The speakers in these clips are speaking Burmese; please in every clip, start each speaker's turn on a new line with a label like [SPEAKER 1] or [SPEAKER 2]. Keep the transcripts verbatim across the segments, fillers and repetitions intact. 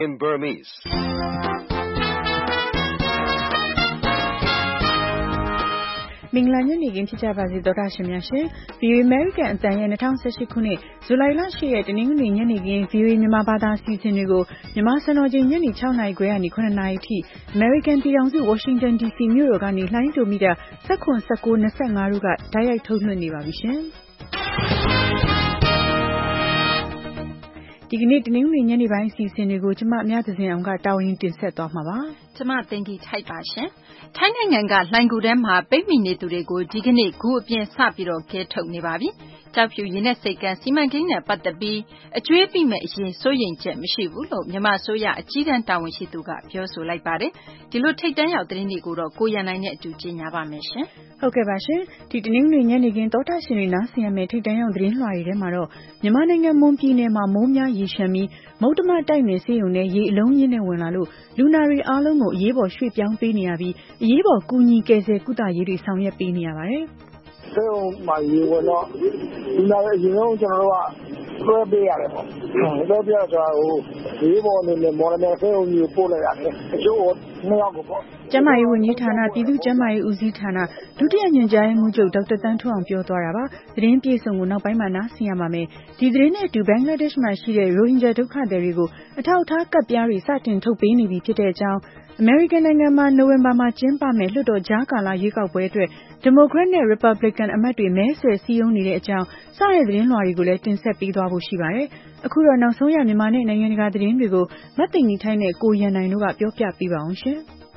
[SPEAKER 1] In Burmese.
[SPEAKER 2] မင်္ဂလာညနေခင်းဖြစ်ကြပါစေသောတာရှင်များရှင် ဗီအိုအေ American အသံရဲ့၂၀၁၈ခုနှစ်ဇူလိုင်လ၈ရက်တနင်္ဂနွေညနေခင်း ဗီအိုအေမြန်မာဘာသာစီစဉ်တွေကိုမြန်မာစံတော်ချိန်ညနေ၆နာရီခွဲကနေ၇နာရီအထိ American ပြည်ထောင်စု Washington ဒီ စီ မြို့တော်ကနေလှိုင်းတိုမီတာ၁၇ ၁၉ ၂၅တို့ကတိုက်ရိုက်ထုတ်လွှင့်နေပါပြီရှင်ဒီကနေ့တနင်္ဂနွေညနေပိုင်းအစီအစဉ်တွေကိုကျမအများသဇင်အောင်ကတာဝန်တင်ဆက်သွားမှာပါ
[SPEAKER 3] ကျမသိင်္ဂီထိုက်ပါရှင်ထိုင်းနိုင်ငံကလှိုင်ကူထဲမှာပိတ်မိနေသူတွေကိုဒီကနေ့ဂူအပြင်စပြီးတော့ကဲထုတ်နေပါပြီကြောက်ဖြူရင်းနဲ့စိတ်ကန်းစီမံကိန်းနဲ့ပတ်သက်ပြီးအကျွေးပိမဲ့အရင်စိုးရိမ်ချက်မရှိဘူးလို့မြန်မာဆိုရအကြီးတန်းတာဝန်ရှိသူကပြောဆိုလိုက်ပါတယ်ဒီလိုထိတ်တန်းရောက်သတင်းတွေကိုတော့ကိုရန်နိုင်နဲ့အတူကြီးညာပါမယ်ရှင်
[SPEAKER 2] ဟုတ်ကဲ့ပါရှင်ဒီတနင်္ဂနွေညနေခင်းတောတာရှင်တွေနားဆင်ရမယ့်ထိတ်တန်းရောက်သတင်းလွှာတွေထဲမှာတော့မြန်မာနိုင်ငံမွန်ပြည်နယ်မှာမိုးများရေရှမ်းပြီးမုတ်တမတိုက်နယ်စေယုံနဲ့ရေအလုံးကြီးနဲ့ဝင်လာလို့လူနာတွေအားလုံးကိုအရေးပေါ်ရွှေ့ပြောင်းပေးနေရပြီးအရေးပေါ်ကူညီကယ်ဆယ်ကုသရေးတွေဆောင်ရွက်ပေးနေရပါတယ်
[SPEAKER 4] ။စေယုံမှာရေဝင်တော့လူနာတွေအရင်ဆုံးကျွန်တော်တို့ကလွှဲပေးရတယ်ပေါ့။လွှဲပေးရဆိုတာဟိုရေးပေါ်နေနဲ့မော်လမြိုင်စေယုံကြီးပို့လိုက်ရတယ်။အကျိုးကိုနှစ်ယောက်ကိုပေါ့
[SPEAKER 2] ကျန်းမာရေးဝန်ကြီးဌာနပြည်သူ့ကျန်းမာရေးဦးစီးဌာနဒုတိယညွှန်ကြားရေးမှူးချုပ်ဒေါက်တာတန်းထွန်းအောင်ပြောသွားတာပါသတင်းပြေဆုံးကိုနောက်ပိုင်းမှာနားဆင်ရမှာမယ်ဒီသတင်းနဲ့အတူဘင်္ဂလားဒေ့ရှ်မှာရှိတဲ့ရိုဟင်ဂျာဒုက္ခသည်တွေကိုအထောက်အထားကပ်ပြားတွေစတင်ထုတ်ပေးနေပြီဖြစ်တဲ့အကြောင်းအမေရိကန်နိုင်ငံမှာနိုဝင်ဘာမှာကျင်းပမယ့်လွှတ်တော်ကြားကာလရွေးကောက်ပွဲအတွက်ဒီမိုကရက်နဲ့ရီပတ်ဘလစ်ကန်အမတ်တွေမဲဆွယ်စည်းရုံးနေတဲ့အကြောင်းစတဲ့သတင်းလွှာတွေကိုလည်းတင်ဆက်ပေးသွားဖို့ရှိပါတယ်အခုတော့နောက်ဆုံးရမြန်မာနဲ့နိုင်ငံတကာသတင်းတွေကိုမတ်သိင်္ဂီထိုင်းနဲ့ကိုရန်နိုင်တို့ကပြောပြပေးပါအောင်ရှင်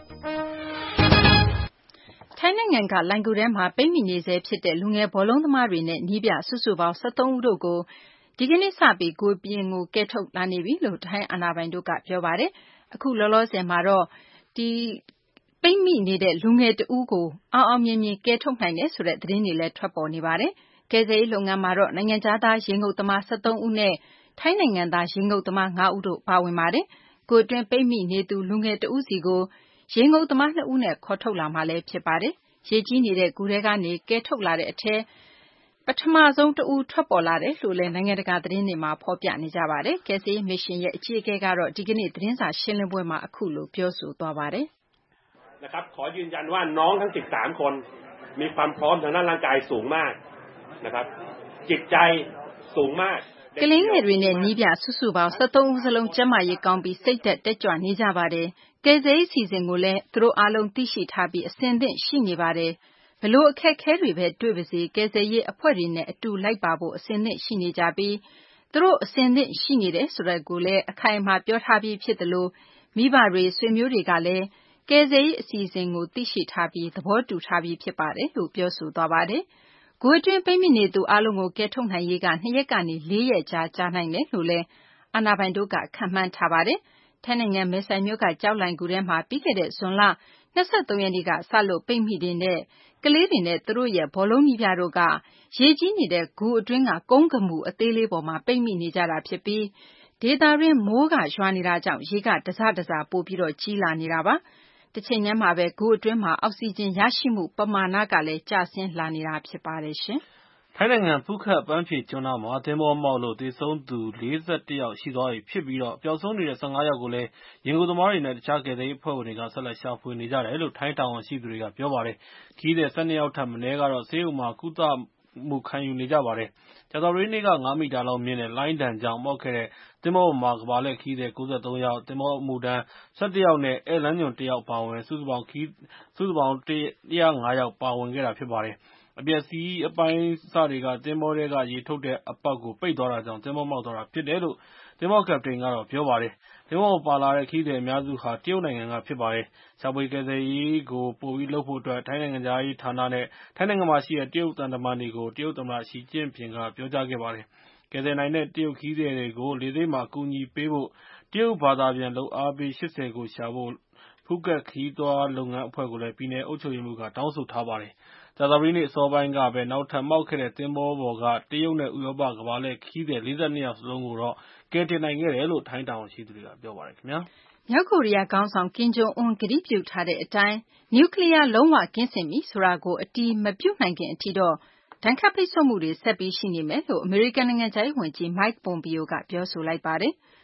[SPEAKER 3] ထိုင်းနိုင်ငံကလိုင်ကူထဲမှာပိတ်မိနေဆဲဖြစ်တဲ့လူငယ်ဘောလုံးသမားတွေနဲ့နီးပြစုစုပေါင်း၁၃ဦးတို့ကိုဒီကနေ့စပြီးကိုယ်ပြင်ကိုကဲထုတ်လာနေပြီလို့ထိုင်းအာဏာပိုင်တို့ကပြောပါတယ်အခုလောလောဆယ်မှာတော့ဒီပိတ်မိနေတဲ့လူငယ်တဦးကိုအောင်အောင်မြင်မြင်ကဲထုတ်နိုင်တယ်ဆိုတဲ့သတင်းတွေလည်းထွက်ပေါ်နေပါတယ်ကယ်ဆယ်ရေးလုပ်ငန်းမှာတော့နိုင်ငံခြားသားရေငုပ်သမား၁၃ဦးနဲ့ထိုင်းနိုင်ငံသားရေငုပ်သမား၅ဦးတို့ပါဝင်ပါတယ်ကိုယ်တွင်းပိတ်မိနေသူလူငယ်တဦးစီကိုရေငုပ်သမား၂ဦးနဲ့ခေါ်ထုတ်လာမှလည်းဖြစ်ပါတယ်ရေကြီးနေတဲ့ဂူထဲကနေကဲထုတ်လာတဲ့အထဲပထမဆုံးတဦးထွက်ပေါ်လာတယ်လို့လည်းနိုင်ငံတကာသတင်းတွေမှာဖော်ပြနေကြပါတယ်ကယ်ဆယ်ရေးမစ်ရှင်ရဲ့အကြီးအကဲကတော့ဒီကနေ့သတင်းစာရှင်းလင်းပွဲမှာအခုလိုပြောဆိုသွားပါတယ်
[SPEAKER 5] นะครับขอยืนยันว่าน้องทั้งสิบสามคนมีความพร้อมทางด้านร่างกายสูงมากนะครับจิตใจสูงมาก
[SPEAKER 3] ကလေးငယ်တွေနဲ့နီးပြစုစုပေါင်း၁၃ဦးစလုံးကျန်းမာရေးကောင်းပြီးစိတ်သက်တက်ကြွနေကြပါတယ်ကယ်ဆယ်ရေးစီစဉ်ကိုလည်းသူတို့အားလုံးသိရှိထားပြီးအဆင်သင့်ရှိနေပါတယ်ဘလို့အခက်ခဲတွေပဲတွေ့ပါစေကယ်ဆယ်ရေးအဖွဲ့တွေနဲ့အတူလိုက်ပါဖို့အဆင်သင့်ရှိနေကြပြီးသူတို့အဆင်သင့်ရှိနေတယ်ဆိုတဲ့ကိုလည်းအခိုင်အမာပြောထားပြီးဖြစ်တယ်လို့မိဘတွေဆွေမျိုးတွေကလည်းကယ်ဆယ်ရေးအစီအစဉ်ကိုသိရှိထားပြီးသဘောတူထားပြီးဖြစ်ပါတယ်လို့ပြောဆိုသွားပါတယ်ဂူအတွင်းပိတ်မိနေသူအားလုံးကိုကဲထုတ်နိုင်ရေးကနှစ်ရက်ကနေလေးရက်ကြာကြာနိုင်တယ်လို့လည်းအာဏာပိုင်တို့ကခန့်မှန်းထားပါတယ်ထိုင်းနိုင်ငံမဲဆိုင်မြို့ကကြောက်လိုင်ကူထဲမှာပြီးခဲ့တဲ့ဇွန်လ၂၃ရက်နေ့ကစလို့ပိတ်မိနေတဲ့ကလေးတွေနဲ့သူတို့ရဲ့ဘောလုံးနည်းပြတို့ကရေကြီးနေတဲ့ဂူအတွင်းကကုန်းကမူအသေးလေးပေါ်မှာပိတ်မိနေကြတာဖြစ်ပြီးဒေသတွင်းမိုးကရွာနေတာကြောင့်ရေကတစတစပိုပြီးတော့ကြီးလာနေတာပါတစ်ချိန်တည်းမှာပဲဂူအတွင်းမှာအောက်ဆီဂျင်ရရှိမှုပမာဏကလည်းကျဆင်းလာနေတာဖြစ်ပါတယ်ရှင်
[SPEAKER 6] ထိုင်းနိုင်ငံဖူးခက်ပန်းဖြေကျွန်းနာမှာသင်္ဘောမောက်လို့သေဆုံးသူ၄၁ယောက်ရှိသွားပြီဖြစ်ပြီးတော့ပျောက်ဆုံးနေတဲ့၁၅ယောက်ကိုလည်းရင်ကုန်သမားတွေနဲ့တခြားကယ်ဆယ်ရေးအဖွဲ့ဝင်တွေကဆက်လက်ရှာဖွေနေကြတယ်လို့ထိုင်းတာဝန်ရှိသူတွေကပြောပါတယ်ခရီးသည်၁၂ယောက်ထပ်မနည်းကတော့ဆေးရုံမှာကုသမှုခံယူနေကြပါတယ်ကြာသပတေးနေ့ကငါးမီတာလောက်မြင့်တဲ့လှိုင်းဒဏ်ကြောင့်မောက်ခဲ့တဲ့သင်္ဘောပေါ်မှာကမ္ဘာလှည့်ခရီးသည်၉၃ယောက်သင်္ဘောအမှုထမ်း၁၁ယောက်နဲ့ဧည့်လမ်းညွှန်တစ်ယောက်ပါဝင်စုစုပေါင်းခရီးစုစုပေါင်း၁၀၅ယောက်ပါဝင်ခဲ့တာဖြစ်ပါတယ်အပျက်စီးအပိုင်းအစတွေကသင်္ဘောထဲကရေထုတ်တဲ့အပေါက်ကိုပိတ်သွားတာကြောင့်သင်္ဘောမောက်သွားတာဖြစ်တယ်လို့သင်္ဘောကပတိန်ကတော့ပြောပါတယ်သင်္ဘောပေါ်ပါလာတဲ့ခရီးသည်အများစုဟာတရုတ်နိုင်ငံကဖြစ်ပါတယ်ရှာဖွေကယ်ဆယ်ရေးကိုပိုပြီးလုပ်ဖို့အတွက်ထိုင်းနိုင်ငံသားရေးဌာနနဲ့ထိုင်းနိုင်ငံမှာရှိတဲ့တရုတ်သံတမန်တွေကိုတရုတ်သမ္မတရှီကျင့်ဖျင်ကပြောကြားခဲ့ပါတယ်ကယ်ဆယ်နိုင်တဲ့တရုတ်ခရီးသည်တွေကိုလေဆိပ်မှာအကူအညီပေးဖို့တရုတ်ဘာသာပြန်လုပ်အားပေး၈၀ကိုရှာဖို့ဖူးခက်ခရီးသွားလုပ်ငန်းအဖွဲ့ကိုလည်းပြည်နယ်အုပ်ချုပ်ရေးမှူးကတောင်းဆိုထားပါတယ်ကြာသပတေးနေ့အစောပိုင်းကပဲနောက်ထပ်မောက်ခဲ့တဲ့သင်္ဘောပေါ်ကတရုတ်နဲ့ဥရောပကမ္ဘာလှည့်ခရီးသည်၄၂ယောက်စလုံးကိုတော့ကယ်တင်နိုင်ခဲ့တယ်လို့ထိုင်းတာဝန်ရှိသူတွေကပြောပါတယ်ခင်ဗျာ
[SPEAKER 3] မြောက်ကိုရီးယားခေါင်းဆောင်ကင်ဂျုံအွန်းကတိပြုထားတဲ့အတိုင်းနျူကလ িয়ার လုံးဝကင်းစင်ပြီဆိုတာကိုအတီးမပြုတ်နိုင်ခင်အထိတော့ဒဏ်ခတ်ပိတ်ဆို့မှုတွေဆက်ပြီးရှိနေမယ်လို့အမေရိကန်နိုင်ငံခြားရေးဝန်ကြီး Mike Pompeo ကပြောဆိုလိုက်ပါတယ်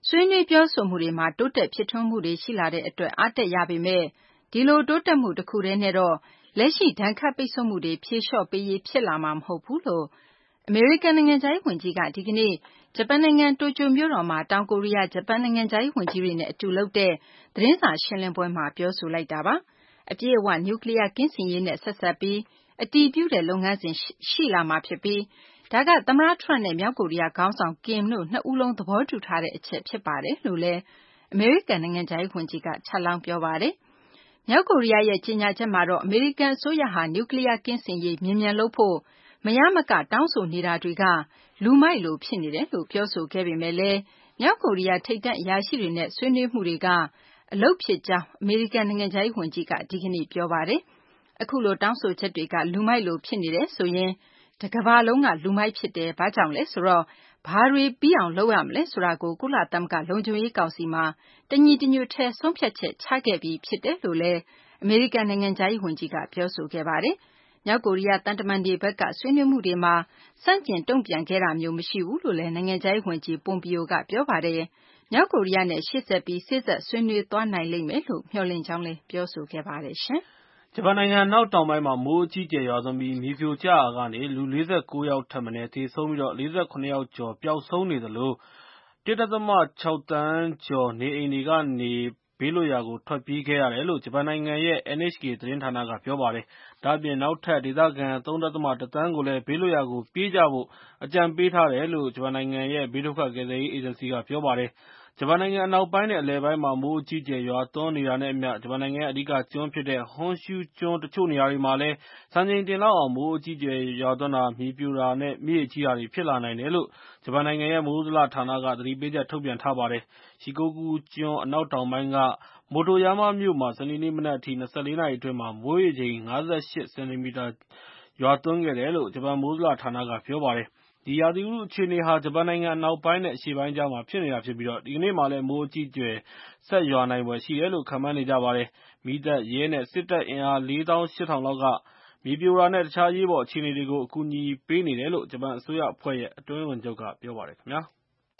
[SPEAKER 3] ဆွေးနွေးပြောဆိုမှုတွေမှာတိုးတက်ဖြစ်ထွန်းမှုတွေရှိလာတဲ့အတွက်အားတက်ရပေမဲ့ဒီလိုတိုးတက်မှုတစ်ခုတည်းနဲ့တော့လက်ရှိဒဏ်ခတ်ပိတ်ဆို့မှုတွေဖြေလျှော့ပေးရေးဖြစ်လာမှာမဟုတ်ဘူးလို့အမေရိကန်နိုင်ငံခြားရေးဝန်ကြီးကဒီကနေ့ဂျပန်နိုင်ငံတိုကျိုမြို့တော်မှာတောင်ကိုရီးယားဂျပန်နိုင်ငံခြားရေးဝန်ကြီးတွေနဲ့အတူလုပ်တဲ့သတင်းစာရှင်းလင်းပွဲမှာပြောဆိုလိုက်တာပါအပြည့်အဝနျူကလ িয়ার ကင်းစင်ရေးနဲ့ဆက်ဆက်ပြီးအတည်ပြုတဲ့လုပ်ငန်းစဉ်ရှိလာမှာဖြစ်ပြီးဒါကသမ္မတထရမ့်နဲ့မြောက်ကိုရီးယားခေါင်းဆောင်ကင်တို့နှစ်ဦးလုံးသဘောတူထားတဲ့အချက်ဖြစ်ပါတယ်လို့လည်းအမေရိကန်နိုင်ငံခြားရေးဝန်ကြီးကထပ်လောင်းပြောပါတယ်မြောက်ကိုရီးယားရဲ့ကြေညာချက်မှာတော့အမေရိကန်အစိုးရဟာနျူကလ িয়ার ကင်းစင်ရေးမြင်မြန်လုပ်ဖို့မရမကတောင်းဆိုနေတာတွေကလူမိုက်လိုဖြစ်နေတယ်လို့ပြောဆိုခဲ့ပေမဲ့လည်းမြောက်ကိုရီးယားထိပ်တန်းအရာရှိတွေနဲ့ဆွေးနွေးမှုတွေကအလုပ်ဖြစ်ကြောင်းအမေရိကန်နိုင်ငံခြားရေးဝန်ကြီးကဒီကနေ့ပြောပါတယ်အခုလိုတောင်းဆိုချက်တွေကလူမိုက်လိုဖြစ်နေတယ်ဆိုရင်တကမ္ဘာလုံးကလူမိုက်ဖြစ်တယ်ဘာကြောင့်လဲဆိုတော့ဘာတွေပြီးအောင်လုပ်ရမလဲဆိုတာကိုကုလသမဂ္ဂလုံခြုံရေးကောင်စီမှာတညီတညွတ်ထဲဆုံးဖြတ်ချက်ချခဲ့ပြီးဖြစ်တယ်လို့လည်းအမေရိကန်နိုင်ငံခြားရေးဝန်ကြီးကပြောဆိုခဲ့ပါတယ်မြောက်ကိုရီးယားတန်တမန်တွေဘက်ကဆွေးနွေးမှုတွေမှာစန့်ကျင်တုံ့ပြန်ခဲ့တာမျိုးမရှိဘူးလို့လည်းနိုင်ငံခြားရေးဝန်ကြီးပွန်ပီယိုကပြောပါတယ်မြောက်ကိုရီးယားနဲ့ရှေ့ဆက်ပြီးစေ့စပ်ဆွေးနွေးသွားနိုင်လိမ့်မယ်လို့မျှော်လင့်ကြောင်းလည်းပြောဆိုခဲ့ပါတယ်ရှင်
[SPEAKER 6] ဂျပန်နိုင်ငံအနောက်တောင်ပိုင်းမှာမိုးအကြီးအကျယ်ရွာသွန်းပြီးမြေပြိုကျရာကနေလူလေးဆယ့်ကိုးယောက်ထက်မနည်းသေဆုံးပြီးလေးဆယ့်ခုနှစ်ယောက်ကျော်ပျောက်ဆုံးနေသလို တစ်ဒသမ ခြောက်သန်းကျော်နေအိမ်တွေကနေဘေးလွတ်ရာကိုထွက်ပြေးခဲ့ရတယ်လို့ဂျပန်နိုင်ငံရဲ့ N H K သတင်းဌာနကပြောပါတယ်။ဒါ့အပြင်နောက်ထပ်ဒေသခံ သုံးဒသမ တစ်သန်းကိုလည်းဘေးလွတ်ရာကိုပြေးကြဖို့အကြံပေးထားတယ်လို့ဂျပန်နိုင်ငံရဲ့ဘေးဒုက္ခကယ်ဆယ်ရေးအေဂျင်စီကပြောပါတယ်။ဂျပန်နိုင်ငံအနောက်ပိုင်းနဲ့အလယ်ပိုင်းမှာမိုးအကြီးအကျယ်ရွာသွန်းနေတာနဲ့အမျှဂျပန်နိုင်ငံရဲ့အဓိကကျွန်းဖြစ်တဲ့ဟွန်ရှူးကျွန်းတချို့နေရာတွေမှာလည်းစံချိန်တင်လောက်အောင်မိုးအကြီးအကျယ်ရွာသွန်းတာမြေပြိုတာနဲ့မြစ်ရေကြီးတာတွေဖြစ်လာနိုင်တယ်လို့ဂျပန်နိုင်ငံရဲ့မိုးဇလဌာနကသတိပေးချက်ထုတ်ပြန်ထားပါတယ်။ရှီကိုကူကျွန်းအနောက်တောင်ပိုင်းကမိုတိုယာမမြို့မှာစနေနေ့မနက်အထိ ၂၄ နာရီအတွင်းမှာမိုးရေချိန် ၅၈ စင်တီမီတာရွာသွန်းခဲ့တယ်လို့ဂျပန်မိုးဇလဌာနကပြောပါတယ်။ဒီရာသီဥတုအခြေအနေဟာဂျပန်နိုင်ငံအနောက်ပိုင်းနဲ့အရှေ့ပိုင်းကြားမှာဖြစ်နေတာဖြစ်ပြီးဒီကနေ့မှာလည်းမိုးအကြီးအကျယ်ဆက်ရွာနိုင်ဖွယ်ရှိတယ်လို့ခန့်မှန်းနေကြပါတယ်။မီးသတ်ရဲနဲ့စစ်တပ်အင်အားလေးသောင်းရှစ်ထောင်လောက်ကမြေပြိုတာနဲ့တခြားအရေးပေါ်အခြေအနေတွေကိုအကူအညီပေးနေတယ်လို့ဂျပန်အစိုးရအဖွဲ့ရဲ့အတွင်းဝန်ချုပ်ကပြောပါတယ်ခင်ဗျာ။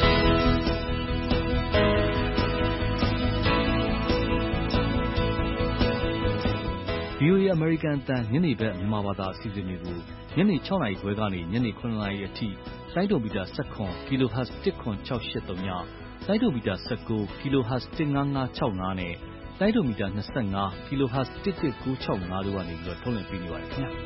[SPEAKER 1] ဗွီအိုအေ အမေရိကန်အသံညနေဘက်မြန်မာဘာသာအစီအစဉ်တွေကိုညနေခြောက်နာရီခွဲကနေညနေခုနှစ်နာရီအထိလိုင်းဒိုမီတာ၁၇ kHz တစ်ခွန်၆၈၃ညလိုင်းဒိုမီတာ၁၉ kHz တစ်ငါးငါး၆၅နဲ့လိုင်းဒိုမီတာ၂၅ kHz တစ်တစ်ကိုး၆၅တို့ကနေပြီးတော့ထုတ်လွှင့်ပေးနေပါတယ်ခင်ဗျာ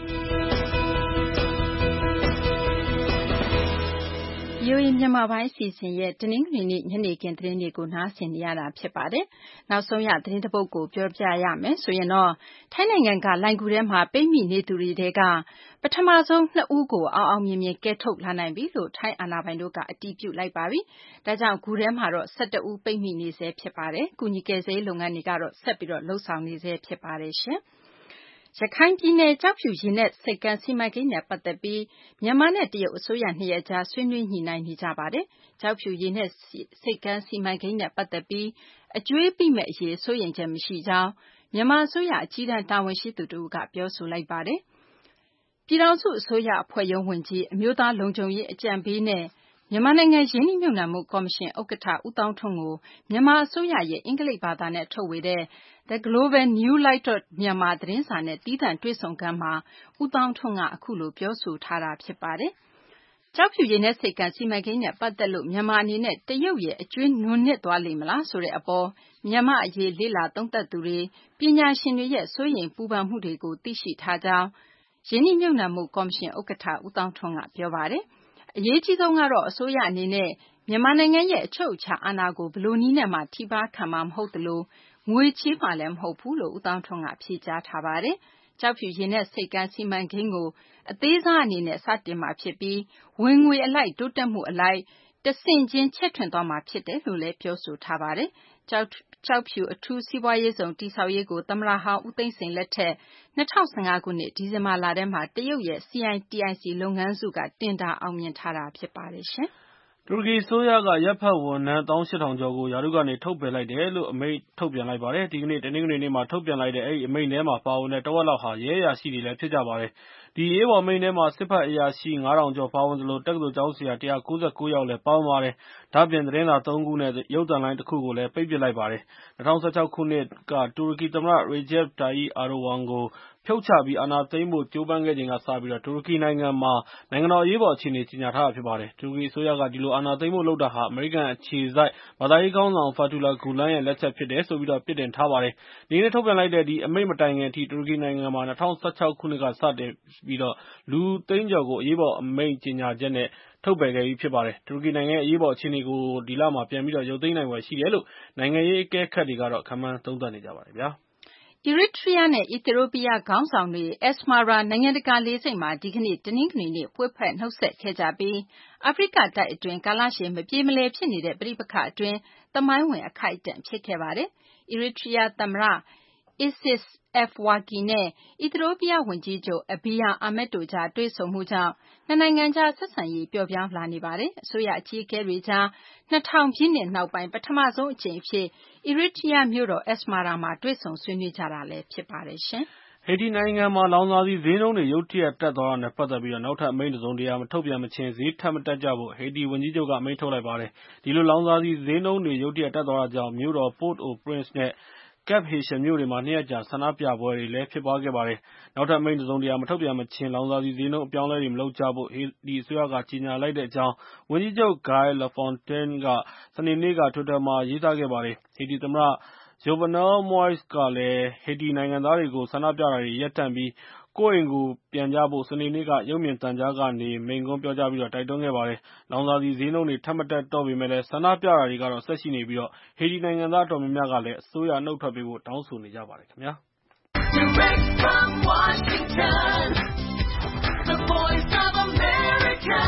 [SPEAKER 3] ဗွီအိုအေမြန်မာပိုင်းအစီအစဉ်ရဲ့တနင်္ဂနွေနေ့ညနေခင်းသတင်းတွေကိုနားဆင်နေရတာဖြစ်ပါတယ်။နောက်ဆုံးရသတင်းတစ်ပုဒ်ကိုပြောပြရမယ်ဆိုရင်တော့ထိုင်းနိုင်ငံကလိုင်ဂူထဲမှာပိတ်မိနေသူတွေထဲကပထမဆုံးနှစ်ဦးကိုအောင်အောင်မြင်မြင်ကယ်ထုတ်လာနိုင်ပြီလို့ထိုင်းအာဏာပိုင်တို့ကအတည်ပြုလိုက်ပါပြီ။ဒါကြောင့်ဂူထဲမှာတော့၁၁ဦးပိတ်မိနေဆဲဖြစ်ပါတယ်။ကူညီကယ်ဆယ်ရေးလုပ်ငန်းတွေကတော့ဆက်ပြီးတော့လှုပ်ဆောင်နေဆဲဖြစ်ပါတယ်ရှင်။ရခိုင်ပြည်နယ်ကျောက်ဖြူရေနက်ဆိပ်ကမ်းစီမံကိန်းနဲ့ပတ်သက်ပြီးမြန်မာနဲ့တရုတ်အစိုးရနှစ်ရပ်ကြားဆွေးနွေးညှိနှိုင်းနေကြပါတယ်။ကျောက်ဖြူရေနက်ဆိပ်ကမ်းစီမံကိန်းနဲ့ပတ်သက်ပြီးအကြွေးပိမယ့်အရေးစိုးရိမ်ချက်မရှိကြောင်းမြန်မာအစိုးရအကြီးတန်းတာဝန်ရှိသူတဦးကပြောဆိုလိုက်ပါတယ်။ပြည်ထောင်စုအစိုးရအဖွဲ့ရုံးဝန်ကြီးအမျိုးသားလုံခြုံရေးအကြံပေးနဲ့မြန်မာနိုင်ငံရင်းနှီးမြှုပ်နှံမှုကော်မရှင်ဥက္ကဋ္ဌဦးသောင်းထွန်းကိုမြန်မာအစိုးရရဲ့အင်္ဂလိပ်ဘာသာနဲ့ထုတ်ဝေတဲ့ The Global New Light of Myanmar သတင်းစာနဲ့သီးသန့်တွေ့ဆုံခန်းမှာဦးသောင်းထွန်းကအခုလိုပြောဆိုထားတာဖြစ်ပါတယ်။ကျောက်ဖြူရေနက်ဆိပ်ကမ်းစီမံကိန်းနဲ့ပတ်သက်လို့မြန်မာအနေနဲ့တရုတ်ရဲ့အကြွေးနွံနစ်သွားလေမလားဆိုတဲ့အပေါ်မြန်မာအရေးလေ့လာသုံးသပ်သူတွေပညာရှင်တွေရဲ့စိုးရိမ်ပူပန်မှုတွေကိုသိရှိထားကြောင်းရင်းနှီးမြှုပ်နှံမှုကော်မရှင်ဥက္ကဋ္ဌဦးသောင်းထွန်းကပြောပါတယ်။အရေးကြီးဆုံးကတော့အစိုးရအနေနဲ့မြန်မာနိုင်ငံရဲ့အချုပ်အခြာအာဏာကိုဘယ်လိုနည်းနဲ့မှထိပါးခံမှာမဟုတ်သလိုငွေချေးမှလည်းမဟုတ်ဘူးလို့ဦးသောင်းထွန်းကဖြေကြားထားပါတယ်။ကျောက်ဖြူရေနက်ဆိပ်ကမ်းစီမံကိန်းကိုအသေးစားအနေနဲ့စတင်မှာဖြစ်ပြီးဝင်ငွေအလိုက်တိုးတက်မှုအလိုက်တဆင့်ချင်းချဲ့ထွင်သွားမှာဖြစ်တယ်လို့လည်းပြောဆိုထားပါတယ်။ကျောက်ကျောက်ဖြူအထူးစီးပွားရေးဇုံတည်ဆောက်ရေးကိုသမ္မတဟောင်းဦးသိန်းစိန်လက်ထက်၂၀၁၅ခုနှစ်ဒီဇင်ဘာလထဲမှာတရုတ်ရဲ့ C I T I C လုပ်ငန်းစုကတင်ဒါအောင်မြင်ထားတာဖြစ်ပါတယ်ရှင်။
[SPEAKER 6] တူရကီအစိုးရကအရပ်ဖက်ဝန်ထမ်း၁၈,၀၀၀ကျော်ကိုရာထူးကနေထုတ်ပယ်လိုက်တယ်လို့အမိန့်ထုတ်ပြန်လိုက်ပါတယ်။ဒီကနေ့တနင်္ဂနွေနေ့မှာထုတ်ပြန်လိုက်တဲ့အဲဒီအမိန့်ထဲမှာပါဝင်တဲ့တဝက်လောက်ဟာရဲအရာရှိတွေလည်းဖြစ်ကြပါတယ်။ဒီရေးပေါ်မိန့်ထဲမှာစစ်ဘက်အရာရှိငါးထောင်ကျော်ပါဝင်သလိုတက္ကသိုလ်ကျောင်းဆရာတစ်ရာ၉၉ယောက်လည်းပါဝင်ပါတယ်။ဒါ့အပြင်သတင်းစာသုံးခုနဲ့ရုပ်သံလိုင်းတစ်ခုကိုလည်းပိတ်ပစ်လိုက်ပါတယ်။၂၀၁၆ခုနှစ်ကတူရကီသမ္မတ Recep Tayyip Erdogan ကိုဖြုတ်ချပြီးအာဏာသိမ်းဖို့ကြိုးပမ်းခဲ့ချိန်ကစပြီးတူရကီနိုင်ငံမှာနိုင်ငံတော်အရေးပေါ်အခြေအနေကြေညာထားတာဖြစ်ပါတယ်။တူရကီအစိုးရကဒီလိုအာဏာသိမ်းဖို့လုပ်တာဟာအမေရိကန်အခြေစိုက်ဘာသာရေးခေါင်းဆောင် Fethullah Gulen ရဲ့လက်ချက်ဖြစ်တယ်ဆိုပြီးပြစ်တင်ထားပါတယ်။ဒီကနေ့ထုတ်ပြန်လိုက်တဲ့ဒီအမိန့်မတိုင်ခင်အထိတူရကီနိုင်ငံမှာ၂၀၁၆ခုနှစ်ကစတင်ပြီးလူသိန်းကျော်ကိုအရေးပေါ်အမိန့်ကြေညာချက်နဲ့ထုတ်ပယ်ခဲ့ပြီးဖြစ်ပါတယ်။တူရကီနိုင်ငံရဲ့အရေးပေါ်အခြေအနေကိုဒီလမှာပြန်ပြီးရုပ်သိမ်းနိုင်ဖွယ်ရှိတယ်လို့နိုင်ငံရေးအကဲခတ်တွေကတော့ခန့်မှန်းသုံးသပ်နေကြပါတယ်ဗျာ။
[SPEAKER 3] Eritrea နဲ့ အီသီယိုးပီးယားခေါင်းဆောင်တွေ Asmara နိုင်ငံတကာလေဆိပ်မှာဒီကနေ့တနင်္ဂနွေနေ့ပွဲဖွဲ့နှုတ်ဆက်ခဲ့ကြပြီးအာဖရိကတိုက်အတွင်းကာလရှည်မပြေမလည်ဖြစ်နေတဲ့ပဋိပက္ခအတွင်းသမိုင်းဝင်အခိုက်အတန့်ဖြစ်ခဲ့ပါတယ်။ Eritrea သမ္မတ Isaias Afwerki နဲ့ အီသီယိုးပီးယားဝန်ကြီးချုပ် Abiy Ahmed တို့ကြားတွေ့ဆုံမှုကြောင့်နှစ်နိုင်ငံကြားဆက်ဆံရေးပျော့ပြောင်းလာနေပါတယ်။အစိုးရအကြီးအကဲတွေကြား၂၀၀၀ပြည့်နှစ်နောက်ပိုင်းပထမဆုံးအကြိမ်အဖြစ် Eritrea မြို့တော် Asmara မှာတွေ့ဆုံဆွေးနွေးကြတာလည်းဖြစ်ပါတယ်။
[SPEAKER 6] ဟေတီနိုင်ငံမှာလောင်စာဆီဈေးနှုန်းတွေရုတ်တရက်တက်သွားတာနဲ့ပတ်သက်ပြီးနောက်ထပ်အမိန့်တစုံတရာမထုတ်ပြန်မချင်းဈေးထပ်မတက်ကြဖို့ဟေတီဝန်ကြီးချုပ်ကအမိန့်ထုတ်လိုက်ပါတယ်။ဒီလိုလောင်စာဆီဈေးနှုန်းတွေရုတ်တရက်တက်သွားတာကြောင့်မြို့တော် Port-au-Prince နဲ့ Cap-Haitian မြို့တွေမှာနှစ်ရက်ကြာဆန္ဒပြပွဲတွေလည်းဖြစ်ပွားခဲ့ပါတယ်။နောက်ထပ်အမိန့်တစုံတရာမထုတ်ပြန်မချင်းလောင်စာဆီဈေးနှုန်းအပြောင်းအလဲတွေမလုပ်ကြဖို့ဟေတီအစိုးရကကြေညာလိုက်တဲ့အကြောင်းဝန်ကြီးချုပ် Guy Lafontaine ကစနေနေ့က Twitter မှာရေးသားခဲ့ပါတယ်။ဟေတီသမ္မတJovenel Moise ကလည်းဟေတီနိုင်ငံသားတွေကိုဆန္ဒပြတာတွေရပ်တန့်ပြီးကိုယ့်အိမ်ကိုပြန်ကြဖို့စနေနေ့ကရုပ်မြင်သံကြားကနေမိန့်ခွန်းပြောကြားပြီးတိုက်တွန်းခဲ့ပါတယ်။လောင်စာဆီဈေးနှုန်းတွေထပ်မတက်တော့ပေမဲ့လည်းဆန္ဒပြတာတွေကတော့ဆက်ရှိနေပြီးဟေတီနိုင်ငံသားအတော်များများကလည်းအစိုးရနှုတ်ထွက်ပေးဖို့တောင်းဆိုနေကြပါတယ်ခင်ဗျာ။
[SPEAKER 2] Direct from Washington, the voice of America,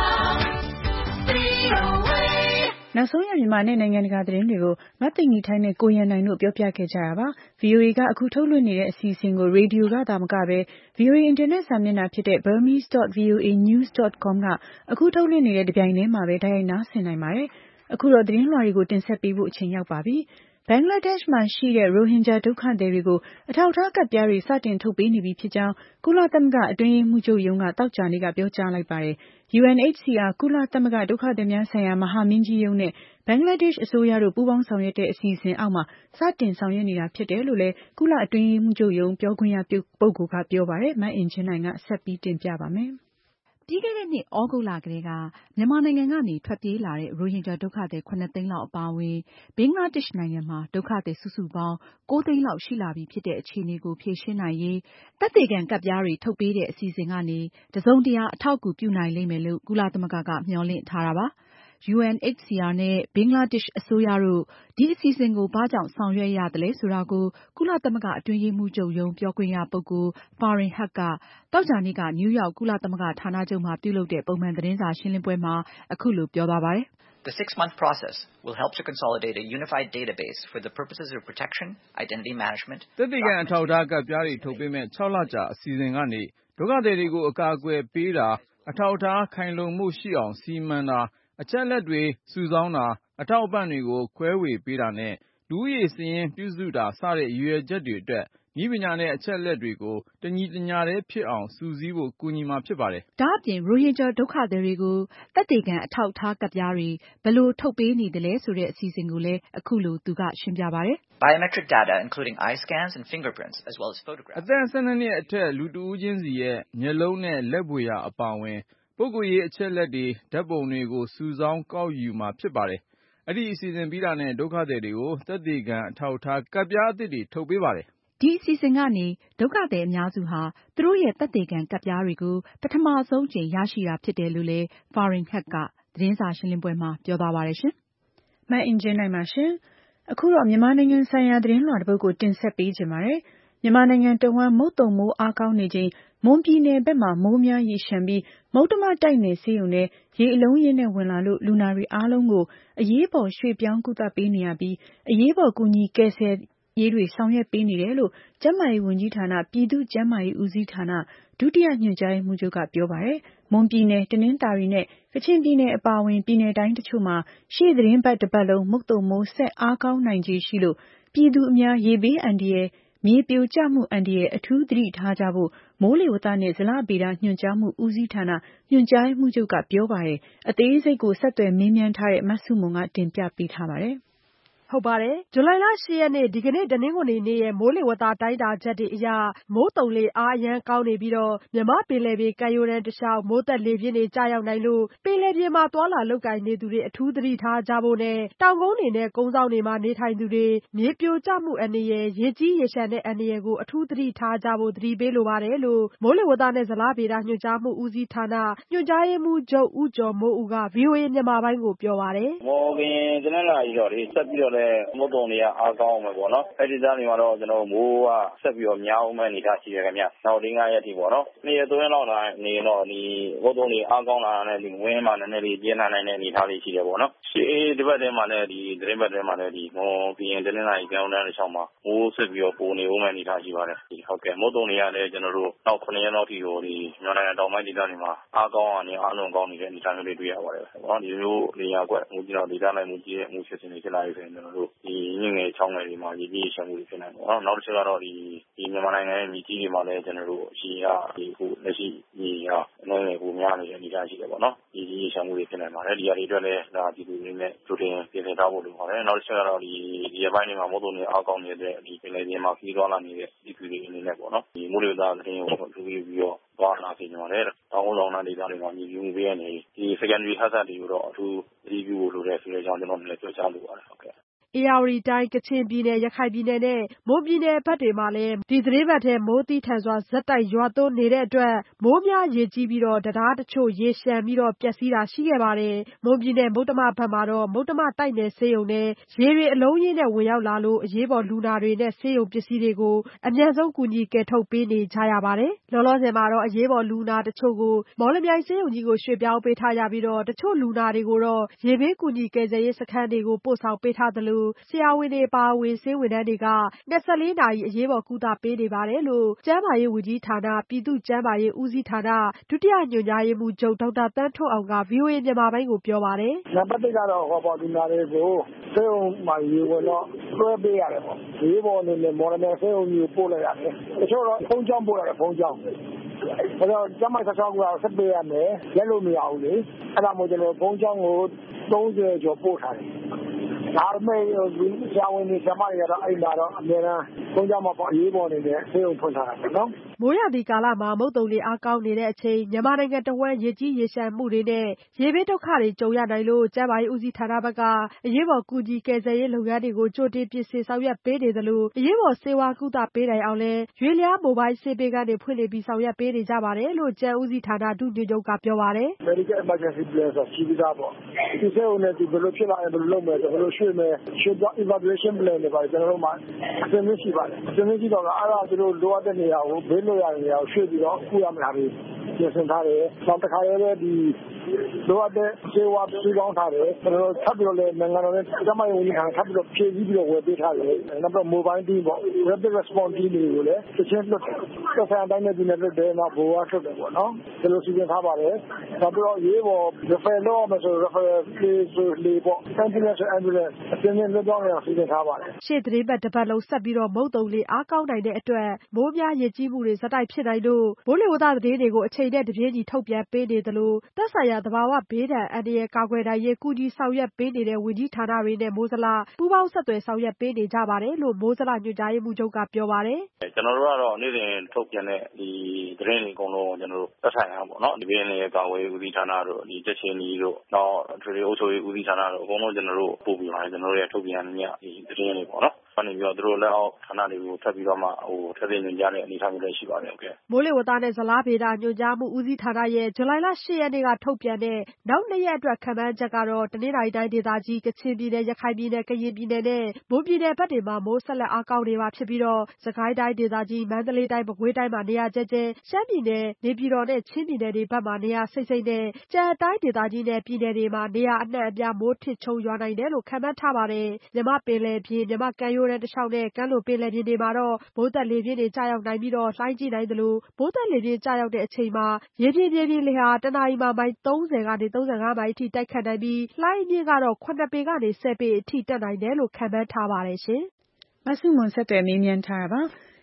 [SPEAKER 2] V O A နောက်ဆုံးရမြန်မာနဲ့နိုင်ငံတကာသတင်းတွေကိုမသိင်္ဂီထိုင်းနဲ့ကိုရန်နိုင်တို့ပြောပြခဲ့ကြတာပါ။ V O A ကအခုထုတ်လွှင့်နေတဲ့အစီအစဉ်ကိုရေဒီယိုကသာမကပဲ V O A အင်တာနက်စာမျက်နှာဖြစ်တဲ့ burmese dot v o a news dot com ကအခုထုတ်လွှင့်နေတဲ့တပြိုင်တည်းမှာပဲတိုက်ရိုက်နားဆင်နိုင်ပါတယ်။အခုတော့သတင်းလွှာတွေကိုတင်ဆက်ပေးဖို့အချိန်ရောက်ပါပြီ။ဘင်္ဂလားဒေ့ရှ်မှာရှိတဲ့ရိုဟင်ဂျာဒုက္ခသည်တွေကိုအထောက်အထားကဒ်ပြားတွေစတင်ထုတ်ပေးနေပြီဖြစ်ကြောင်းကုလသမဂ္ဂအတွင်းရေးမှူးချုပ်ရုံးကသောကြာနေ့ကပြောကြားလိုက်ပါတယ်။ U N H C R ကုလသမဂ္ဂဒုက္ခသည်များဆိုင်ရာမဟာမင်းကြီးရုံးနဲ့ဘင်္ဂလားဒေ့ရှ်အစိုးရတို့ပူးပေါင်းဆောင်ရွက်တဲ့အစီအစဉ်အောက်မှာစတင်ဆောင်ရွက်နေတာဖြစ်တယ်လို့လည်းကုလအတွင်းရေးမှူးချုပ်ရုံးပြောခွင့်ရပုဂ္ဂိုလ်ကပြောပါတယ်။မအင်ကြင်းနိုင်ကဆက်ပြီးတင်ပြပါမယ်။ပြီးခဲ့တဲ့နှစ်သြဂုတ်လကတည်းကမြန်မာနိုင်ငံကနေထွက်ပြေးလာတဲ့ရိုဟင်ဂျာဒုက္ခသည်ခုနှစ်သိန်းလောက်အပါအဝင်ဘင်္ဂလားဒေ့ရှ်နိုင်ငံမှာဒုက္ခသည်စုစုပေါင်းကိုးသိန်းလောက်ရှိလာပြီဖြစ်တဲ့အခြေအနေကိုဖြေရှင်းနိုင်ရေးသက်သေခံကဒ်ပြားတွေထုတ်ပေးတဲ့အစီအစဉ်ကနေတစုံတရာအထောက်အကူပြုနိုင်လိမ့်မယ်လို့ကုလသမဂ္ဂကမျှော်လင့်ထားတာပါ။ U N H C R နဲ့ဘင်္ဂလားဒေ့ရှ်အစိုးရတို့ဒီအစီအစဉ်ကိုဘာကြောင့်ဆောင်ရွက်ရသလဲဆိုတာကိုကုလသမဂ္ဂအတွင်းရေးမှူးချုပ်ရုံးပြောခွင့်ရပုဂ္ဂိုလ် Farhan Haq ကသောကြာနေ့ကနယူးရောက်ကုလသမဂ္ဂဌာနချုပ်မှာပြုလုပ်တဲ့ပုံမှန်သတင်းစာရှင်းလင်းပွဲမှာအခုလိုပြောသွားပါတယ်။
[SPEAKER 7] The six-month process will help to consolidate a unified database for the purposes of protection, identity management.
[SPEAKER 8] သက်သေခံအထောက်အထားကဒ်ပြားတွေထုတ်ပေးမဲ့ခြောက်လကြာအစီအစဉ်ကနေဒုက္ခသည်တွေကိုအကာအကွယ်ပေးတာအထောက်အထားခိုင်လုံမှုရှိအောင်စီမံတာအချက်လက်တွေစုဆောင်းတာအထောက်အပံ့တွေကိုခွဲဝေပေးတာနဲ့လူဦးရေစာရင်းပြုစုတာစတဲ့ရည်ရွယ်ချက်တွေအတွက်နည်းပညာနဲ့အချက်လက်တွေကိုတညီတညာတည်းဖြစ်အောင်စုစည်းဖို့ကူညီမှာဖြစ်ပါတယ်
[SPEAKER 2] ။ဒါအပြင်ရိုဟင်ဂျာဒုက္ခသည်တွေကိုသက်သေခံအထောက်အထားကဒ်ပြားတွေဘယ်လိုထုတ်ပေးနေသလဲဆိုတဲ့အစီအစဉ်ကိုလည်းအခုလိုသူကရှင်းပြပါတယ်
[SPEAKER 7] ။ Biometric data including eye scans and fingerprints as well as photographs.
[SPEAKER 8] အသက်၁၂နှစ်အထက်လူတဦးချင်းစီရဲ့မျက်လုံးနဲ့လက်ဘွေရာအပါအဝင်ပုဂ္ဂိုလ်ရေးအချက်လက်တွေဓာတ်ပုံတွေကိုစုဆောင်းကောက်ယူမှာဖြစ်ပါတယ်။အဲဒီအစီအစဉ်ပြီးတာနဲ့ဒုက္ခသည်တွေကိုသက်သေခံအထောက်အထားကဒ်ပြားအသစ်တွေထုတ်ပေးပါတယ်
[SPEAKER 2] ။ဒီအစီအစဉ်ကနေဒုက္ခသည်အများစုဟာသူတို့ရဲ့သက်သေခံကဒ်ပြားတွေကိုပထမဆုံးအကြိမ်ရရှိတာဖြစ်တယ်လို့လည်း Farhan Haq ကသတင်းစာရှင်းလင်းပွဲမှာပြောသွားပါတယ်ရှင်။မအင်ကြင်းနိုင်ပါရှင်။အခုတော့မြန်မာနိုင်ငံဆိုင်ရာသတင်းလွှာတစ်ပုဒ်ကိုတင်ဆက်ပေးချင်ပါတယ်။မြန်မာနိုင်ငံတဝန်းမုတ်သုန်မိုးအားကောင်းနေချိန်မွန်ပြည်နယ်ဘက်မှာမိုးများရေလျှံပြီးမုတ္တမတိုက်နယ်ဆေးရုံထဲရေအလုံးရင်းနဲ့ဝင်လာလို့လူနာတွေအားလုံးကိုအရေးပေါ်ရွှေ့ပြောင်းကုသပေးနေရပြီးအရေးပေါ်ကူညီကယ်ဆယ်ရေးတွေဆောင်ရွက်ပေးနေတယ်လို့ကျန်းမာရေးဝန်ကြီးဌာနပြည်သူ့ကျန်းမာရေးဦးစီးဌာနဒုတိယညွှန်ကြားရေးမှူးချုပ်ကပြောပါတယ်။မွန်ပြည်နယ်တနင်္သာရီနဲ့ကချင်ပြည်နယ်အပါအဝင်ပြည်နယ်တိုင်းတချို့မှာရှေ့သတင်းပတ်တစ်ပတ်လုံးမုတ်သုန်မိုးဆက်အားကောင်းနိုင်ခြေရှိလို့ပြည်သူအများရေဘေးအန္တရာယ်မြေပြိုကျမှုအန္တရာယ်အထူးသတိထားကြဖို့မိုးလေဝသနဲ့ဇလဗေဒညွှန်ကြားမှုဦးစီးဌာနညွှန်ကြားရေးမှူးချုပ်ကပြောပါတယ်။အသေးစိတ်ကိုဆက်သွယ်မေးမြန်းထားတဲ့မဆုမွန်ကတင်ပြပေးထားပါတယ်။
[SPEAKER 9] ဟုတ်ပါတယ်။ဇူလိုင်လ ၈ ရက်နေ့ဒီကနေ့တနင်္ဂနွေနေ့ရဲ့မိုးလေဝသတိုင်းတာချက်တွေအရမိုးတုန်လေအားအရန်ကောင်းနေပြီးတော့မြန်မာပင်လယ်ပြင်ကမ်းရိုးတန်းတစ်လျှောက်မိုးသက်လေပြင်းတွေကြာရောက်နိုင်လို့ပင်လယ်ပြင်မှာသွာလာလုပ်ကိုင်နေသူတွေအထူးသတိထားကြဖို့နဲ့တောင်ကုန်းတွေနဲ့ကုန်းစောင်းတွေမှာနေထိုင်သူတွေမြေပြိုကျမှုအန္တရာယ်ရေကြီးရေလျှံတဲ့အန္တရာယ်ကိုအထူးသတိထားကြဖို့သတိပေးလိုပါတယ်လို့မိုးလေဝသနဲ့ဇလဗေဒညွှန်ကြားမှုဦးစီးဌာနညွှန်ကြားရေးမှူးချုပ်ဦးကျော်မိုးဦးက ဗွီအိုအေမြန်မာပိုင်းကိုပြောပါတယ်
[SPEAKER 10] ။မော်ကင်တနင်္လာရီတော့လေဆက်ပြီးတော့လည်းမုတ်တုံတွေကအားကောင်းအောင်ပဲပေါ့နော်အဲ့ဒီသားတွေမှာတော့ကျွန်တော်မိုးကဆက်ပြီးတော့များအောင်ပဲနေတာရှိတယ်ခင်ဗျနောက်၄-၅ရက်ထိပေါ့နော်နေ့ရက်သုံးရက်လောက်လာနေတော့ဒီမုတ်တုံတွေအားကောင်းလာတဲ့ဒီဝင်းမှာနည်းနည်းလေးပြင်းထန်နိုင်တဲ့အနေအထားလေးရှိတယ်ပေါ့နော်ရှေးဒီဘက်ထဲမှာလည်းဒီသတင်းဘက်ထဲမှာလည်းဒီမော်ကင်တနင်္လာရီကြောင်းတန်းတစ်ချောင်းမှာမိုးဆက်ပြီးတော့ပိုနေအောင်ပဲအနေအထားရှိပါတယ်ဒီဟုတ်ကဲ့မုတ်တုံတွေကလည်းကျွန်တော်တို့နောက်ခုနှစ်ရက်လောက်ထိကိုဒီမြန်မာနိုင်ငံတောင်ပိုင်းဒေသတွေမှာအားကောင်းအနေအားလုံးကောင်းနေတဲ့အနေအထားမျိုးလေးတွေ့ရပါတယ်ပေါ့ဒီလိုနေရာကွက်မူကြီးတော့ဒေသနိုင်မူကြီးရဲ့အမှုဖြစ်စဉ်တွေဖြစ်လာပြီဆိုရင်ကျွန်တော်တို့ဒီညငယ်ချောင်းငယ်တွေမှာရေကြီးရှမ်းမှုတွေဖြစ်နိုင်ပေါ့နော်နောက်တစ်ချက်ကတော့ဒီဒီမြန်မာနိုင်ငံရဲ့မြေကြီးတွေမှာလည်းကျွန်တော်တို့အရှိအဒီခုလက်ရှိမြေဟာအလုံးငယ်ကိုများနေတဲ့အနေအထားရှိတယ်ပေါ့နော်ဒီကြီးရှမ်းမှုတွေဖြစ်နိုင်ပါတယ်ဒီဟာတွေအတွက်လည်းဒါဒီလိုလေးနဲ့ကြိုတင်ပြင်ဆင်ထားဖို့လိုပါတယ်နောက်တစ်ချက်ကတော့ဒီဒီဘက်ပိုင်းတွေမှာမဟုတ်တော့နေအားကောင်းနေတဲ့ဒီပင်လယ်ပြင်မှာခီးသွားလာနေတဲ့ဒီပြည်တွေအနေနဲ့ပေါ့နော်ဒီမိုးလေဝသသတင်းကိုထူးပြီးပြီးတော့သွားလာနေကြပါတယ်တောင်ကုန်းဆောင်တဲ့ဒေသတွေမှာမြေပြိုမှုပေးရနေဒီ secondary hazard တွေကိုတော့အထူးသတိပြုဖို့လိုတယ်ဆိုတဲ့အကြောင်းကျွန်တော်လည်းပြောကြားလိုပါတယ်ဟုတ်ကဲ့
[SPEAKER 9] ဧရာဝတီတိုင်းကချင်ပြည်နယ်ရခိုင်ပြည်နယ်နဲ့မွန်ပြည်နယ်ဘက်တွေမှာလည်းဒီသတင်းပတ်ထဲမိုးသည်းထန်စွာဇက်တိုက်ရွာသွန်းနေတဲ့အတွက်မိုးများရေကြီးပြီးတော့တရားတချို့ရေရှမ်းပြီးတော့ပျက်စီးတာရှိခဲ့ပါတယ်မွန်ပြည်နယ်မုတ္တမဘက်မှာတော့မုတ္တမတိုက်နယ်ဆေးရုံနဲ့ရေတွေအလုံးကြီးနဲ့ဝင်ရောက်လာလို့အရေးပေါ်လူနာတွေနဲ့ဆေးရုံပစ္စည်းတွေကိုအမြန်ဆုံးကူညီကယ်ထုတ်ပေးနေကြရပါတယ်လောလောဆယ်မှာတော့အရေးပေါ်လူနာတချို့ကိုမော်လမြိုင်ဆေးရုံကြီးကိုရွှေ့ပြောင်းပေးထားရပြီးတော့တချို့လူနာတွေကိုတော့ရေဘေးကူညီကယ်ဆယ်ရေးစခန်းတွေကိုပို့ဆောင်ပေးထားသလိုဆရာဝန်တွေပါဝင်ဆေးဝန်ထမ်းတွေက၂၄နာရီအရေးပေါ်ကုသပေးနေပါတယ်လို့ကျန်းမာရေးဝန်ကြီးဌာနပြည်သူ့ကျန်းမာရေးဦးစီးဌာနဒုတိယညွှန်ကြားရေးမှူးချုပ်ဒေါက်တာသန်းထွဋ်အောင်က ဗွီအိုအေမြန်မာပိုင်းကိုပြောပါတယ်
[SPEAKER 4] ။နံပါတ်တစ်ကတော့ဟောပေါ်လူနာတွေကိုဆေးရုံမှာရေဝင်တော့တွဲပေးရတယ်ပေါ့။ဒီပေါ်နေမော်လမြိုင်ဆေးရုံကြီးကိုပို့လိုက်ရတယ်။တချို့တော့ဖုန်းကြောင်းပို့ရတယ်ဖုန်းကြောင်း။အဲ့တော့ကျမဆက်ဆောက်ကဆက်ပေးရမယ်။ရက်လို့မရဘူးလေ။အဲ့ဒါမို့ကျွန်တော်ဖုန်းကြောင်းကိုသုံးဆယ်ကျော်ပို့ထားတယ်။ဒါပေမဲ့ဆရာဝန်တွေဆရာမတွေကတော့အဲ့မှာတော့အများအားဘုံကြောင့်မပေါ့အရေးပေါ်နေတဲ့ဆေးရုံဖွင့်ထားတာပေါ့နော်
[SPEAKER 9] မိုးရာသီကာလမှာမုတ်တုံလေအားကောင်းနေတဲ့အချိန်မြန်မာနိုင်ငံတဝန်းရေကြီးရေရှမ်းမှုတွေနဲ့ရေဘေးဒုက္ခတွေကြုံရနိုင်လို့ကျန်းမာရေးဦးစီးဌာနဘက်ကအရေးပေါ်ကူညီကယ်ဆယ်ရေးလုပ်ငန်းတွေကိုကြိုတင်ပြင်ဆင်ဆောင်ရွက်ပေးနေသလိုအရေးပေါ်ဆေးဝါးကုသပေးနိုင်အောင်လဲရွေလျားမိုဘိုင်းဆေးပေးခန်းတွေဖွင့်လှစ်ပြီးဆောင်ရွက်ပေးနေကြပါတယ်လို့ကျန်းဦးစီးဌာနဒုညွှန်ချုပ်ကပြောပါတယ်
[SPEAKER 4] Medical emergency plan ဆိုရှိပြီးသားပေါ့ဒီဆေးရုံနဲ့ဒီဘယ်လိုဖြစ်လာရင်ဘယ်လိုလုပ်မယ်ဘယ်လိုရွှေ့မယ်ရွှေ့ evacuation plan တွေပါကျွန်တော်တို့မှာအသင်းရှိပါတယ်အသင်းရှိတော့အဲ့ဒါသူတို့လိုအပ်တဲ့နေရာကိုဘေးလွတ်ရာနေရာကိုရွှေ့ပြီးတော့ကုရမှာတွေပြင်ဆင်ထားတယ်နောက်တစ်ခါလည်းဒီလိုအပ်တဲ့ဆေးဝါးစုပေါင်းထားတယ်ကျွန်တော်တို့ထပ်ပြီးတော့လည်းနိုင်ငံတော်နဲ့ကျန်းမာရေးဝန်ကြီးဌာနထပ်ပြီးတော့ဖြည့်ဆည်းပြီးတော့ဝယ်ပေးထားတယ်နောက်တော့ mobile team ပေါ့ rapid response team တွေကိုလည်းတစ်ချက်လွတ်တယ်သက်ဆိုင်တိုင်းနဲ့ပြည်နယ်လွတ်တယ်နောက်ဘောကလွတ်တယ်ပေါ့နော်ဒီလိုစီစဉ်ထားပါတယ်နောက်ပြီးတော့ရေးပေါ် refer လုပ်ရမယ်ဆို refer လေးဆိုလေးပေါ့ ambulance ဆို ambulance အတင်းနဲ့လွတ်တော့ရအောင်စီစဉ်ထားပါတယ်
[SPEAKER 9] ရှေ့သတင်းပတ်တစ်ပတ်လုံးဆက်ပြီးတော့မုတ်တုံလေးအားကောင်းနိုင်တဲ့အတွက်မိုးများရေကြီးမှုတွေဇက်တိုက်ဖြစ်နိုင်လို့မိုးလေဝသသတင်းတွေကိုအချိန်နဲ့တပြေးညီထုတ်ပြန်ပေးနေသလိုသက်ဆိုင်ရာသဘာဝဘေးဒဏ်အန္တရာယ်ကာကွယ်နိုင်ရေးကူညီဆောင်ရွက်ပေးနေတဲ့ဝန်ကြီးဌာနတွေနဲ့မိုးစလပူးပေါင်းဆက်သွယ်ဆောင်ရွက်ပေးနေကြပါတယ်လို့မိုးစလညွှန်ကြားရေးမှူးချုပ်ကပြောပါတယ်
[SPEAKER 10] ကျွန်တော်တို့ကတော့နေ့စဉ်ထုတ်ပြန်တဲ့ဒီသတင်းတွေအကုန်လုံးကျွန်တော်တို့သက်ဆိုင်ရာပေါ့နော်ဒီဘေးနဲ့ကာကွယ်ရေးဦးစီးဌာနတို့ဒီတက်ချင်းကြီးတို့နောက်ထရီအုပ်ချုပ်ရေးဦးစီးဌာနတို့အကုန်လုံးကျွန်တော်တို့ပို့ပြီးပါတယ်ကျွန်တော်တို့ရဲ့ထုတ်ပြန်နေရဒီသတင်းတွေပေါ့နော်ကနေပြီးတော့သူတို့လက်အောက်ဌာနတွေကိုထပ်ပြီးတော့မှဟိုထပ်ပြီးညွှန်ကြားတဲ့အနေအထားမျိုးတွေရှိပါတယ်ဟုတ်ကဲ့
[SPEAKER 9] မိုးလေဝသနဲ့ဇလားဗေဒညွှန်ကြားမှုဦးစီးဌာနရဲ့ဇူလိုင်လ၈ရက်နေ့ကထုတ်ပြန်တဲ့နောက်နှစ်ရက်အတွက်ခန့်မှန်းချက်ကတော့တနင်္သာရီတိုင်းဒေသကြီးကချင်ပြည်နယ်ရခိုင်ပြည်နယ်ကရင်ပြည်နယ်နဲ့မွန်ပြည်နယ်ဘက်တွေမှာမိုးဆက်လက်အားကောင်းနေမှာဖြစ်ပြီးတော့စကိုင်းတိုင်းဒေသကြီးမန္တလေးတိုင်းပဲခူးတိုင်းမှာနေရာကျဲကျဲရှမ်းပြည်နယ်နေပြည်တော်နဲ့ချင်းပြည်နယ်တွေဘက်မှာနေရာစိမ့်စိမ့်နဲ့ကြံတိုင်းဒေသကြီးနဲ့ပြည်နယ်တွေမှာနေရာအနှံ့အပြားမိုးထစ်ချုံရွာနိုင်တယ်လို့ခန့်မှန်းထားပါတယ်မြန်မာပင်လယ်ပြင်မြန်မာကမ်းရိုးတန်းတစ်လျှောက်နဲ့ကမ်းလွန်ပင်လယ်ပြင်တွေမှာတော့မိုးသက်လေပြင်းတွေကျရောက်နိုင်ပြီးတော့လှိုင်းကြီးနိုင်သလိုမိုးသက်လေပြင်းကျရောက်တဲ့အချိန်မှာရေပြင်မြေပြင်လေဟာတနာရီမှာမိုင်သုံးဆယ်ကနေသုံးဆယ်ငါးမိုင်အထိတိုက်ခတ်နိုင်ပြီးလှိုင်းအမြင့်ကတော့ခုနှစ်ပေကနေဆယ်ပေအထိတက်နိုင်တယ်လို့ခန့်မှန်းထားပါတယ်ရှင်
[SPEAKER 2] မဆုမွန်ဆက်သွယ်မေးမြန်းထားတာပါ။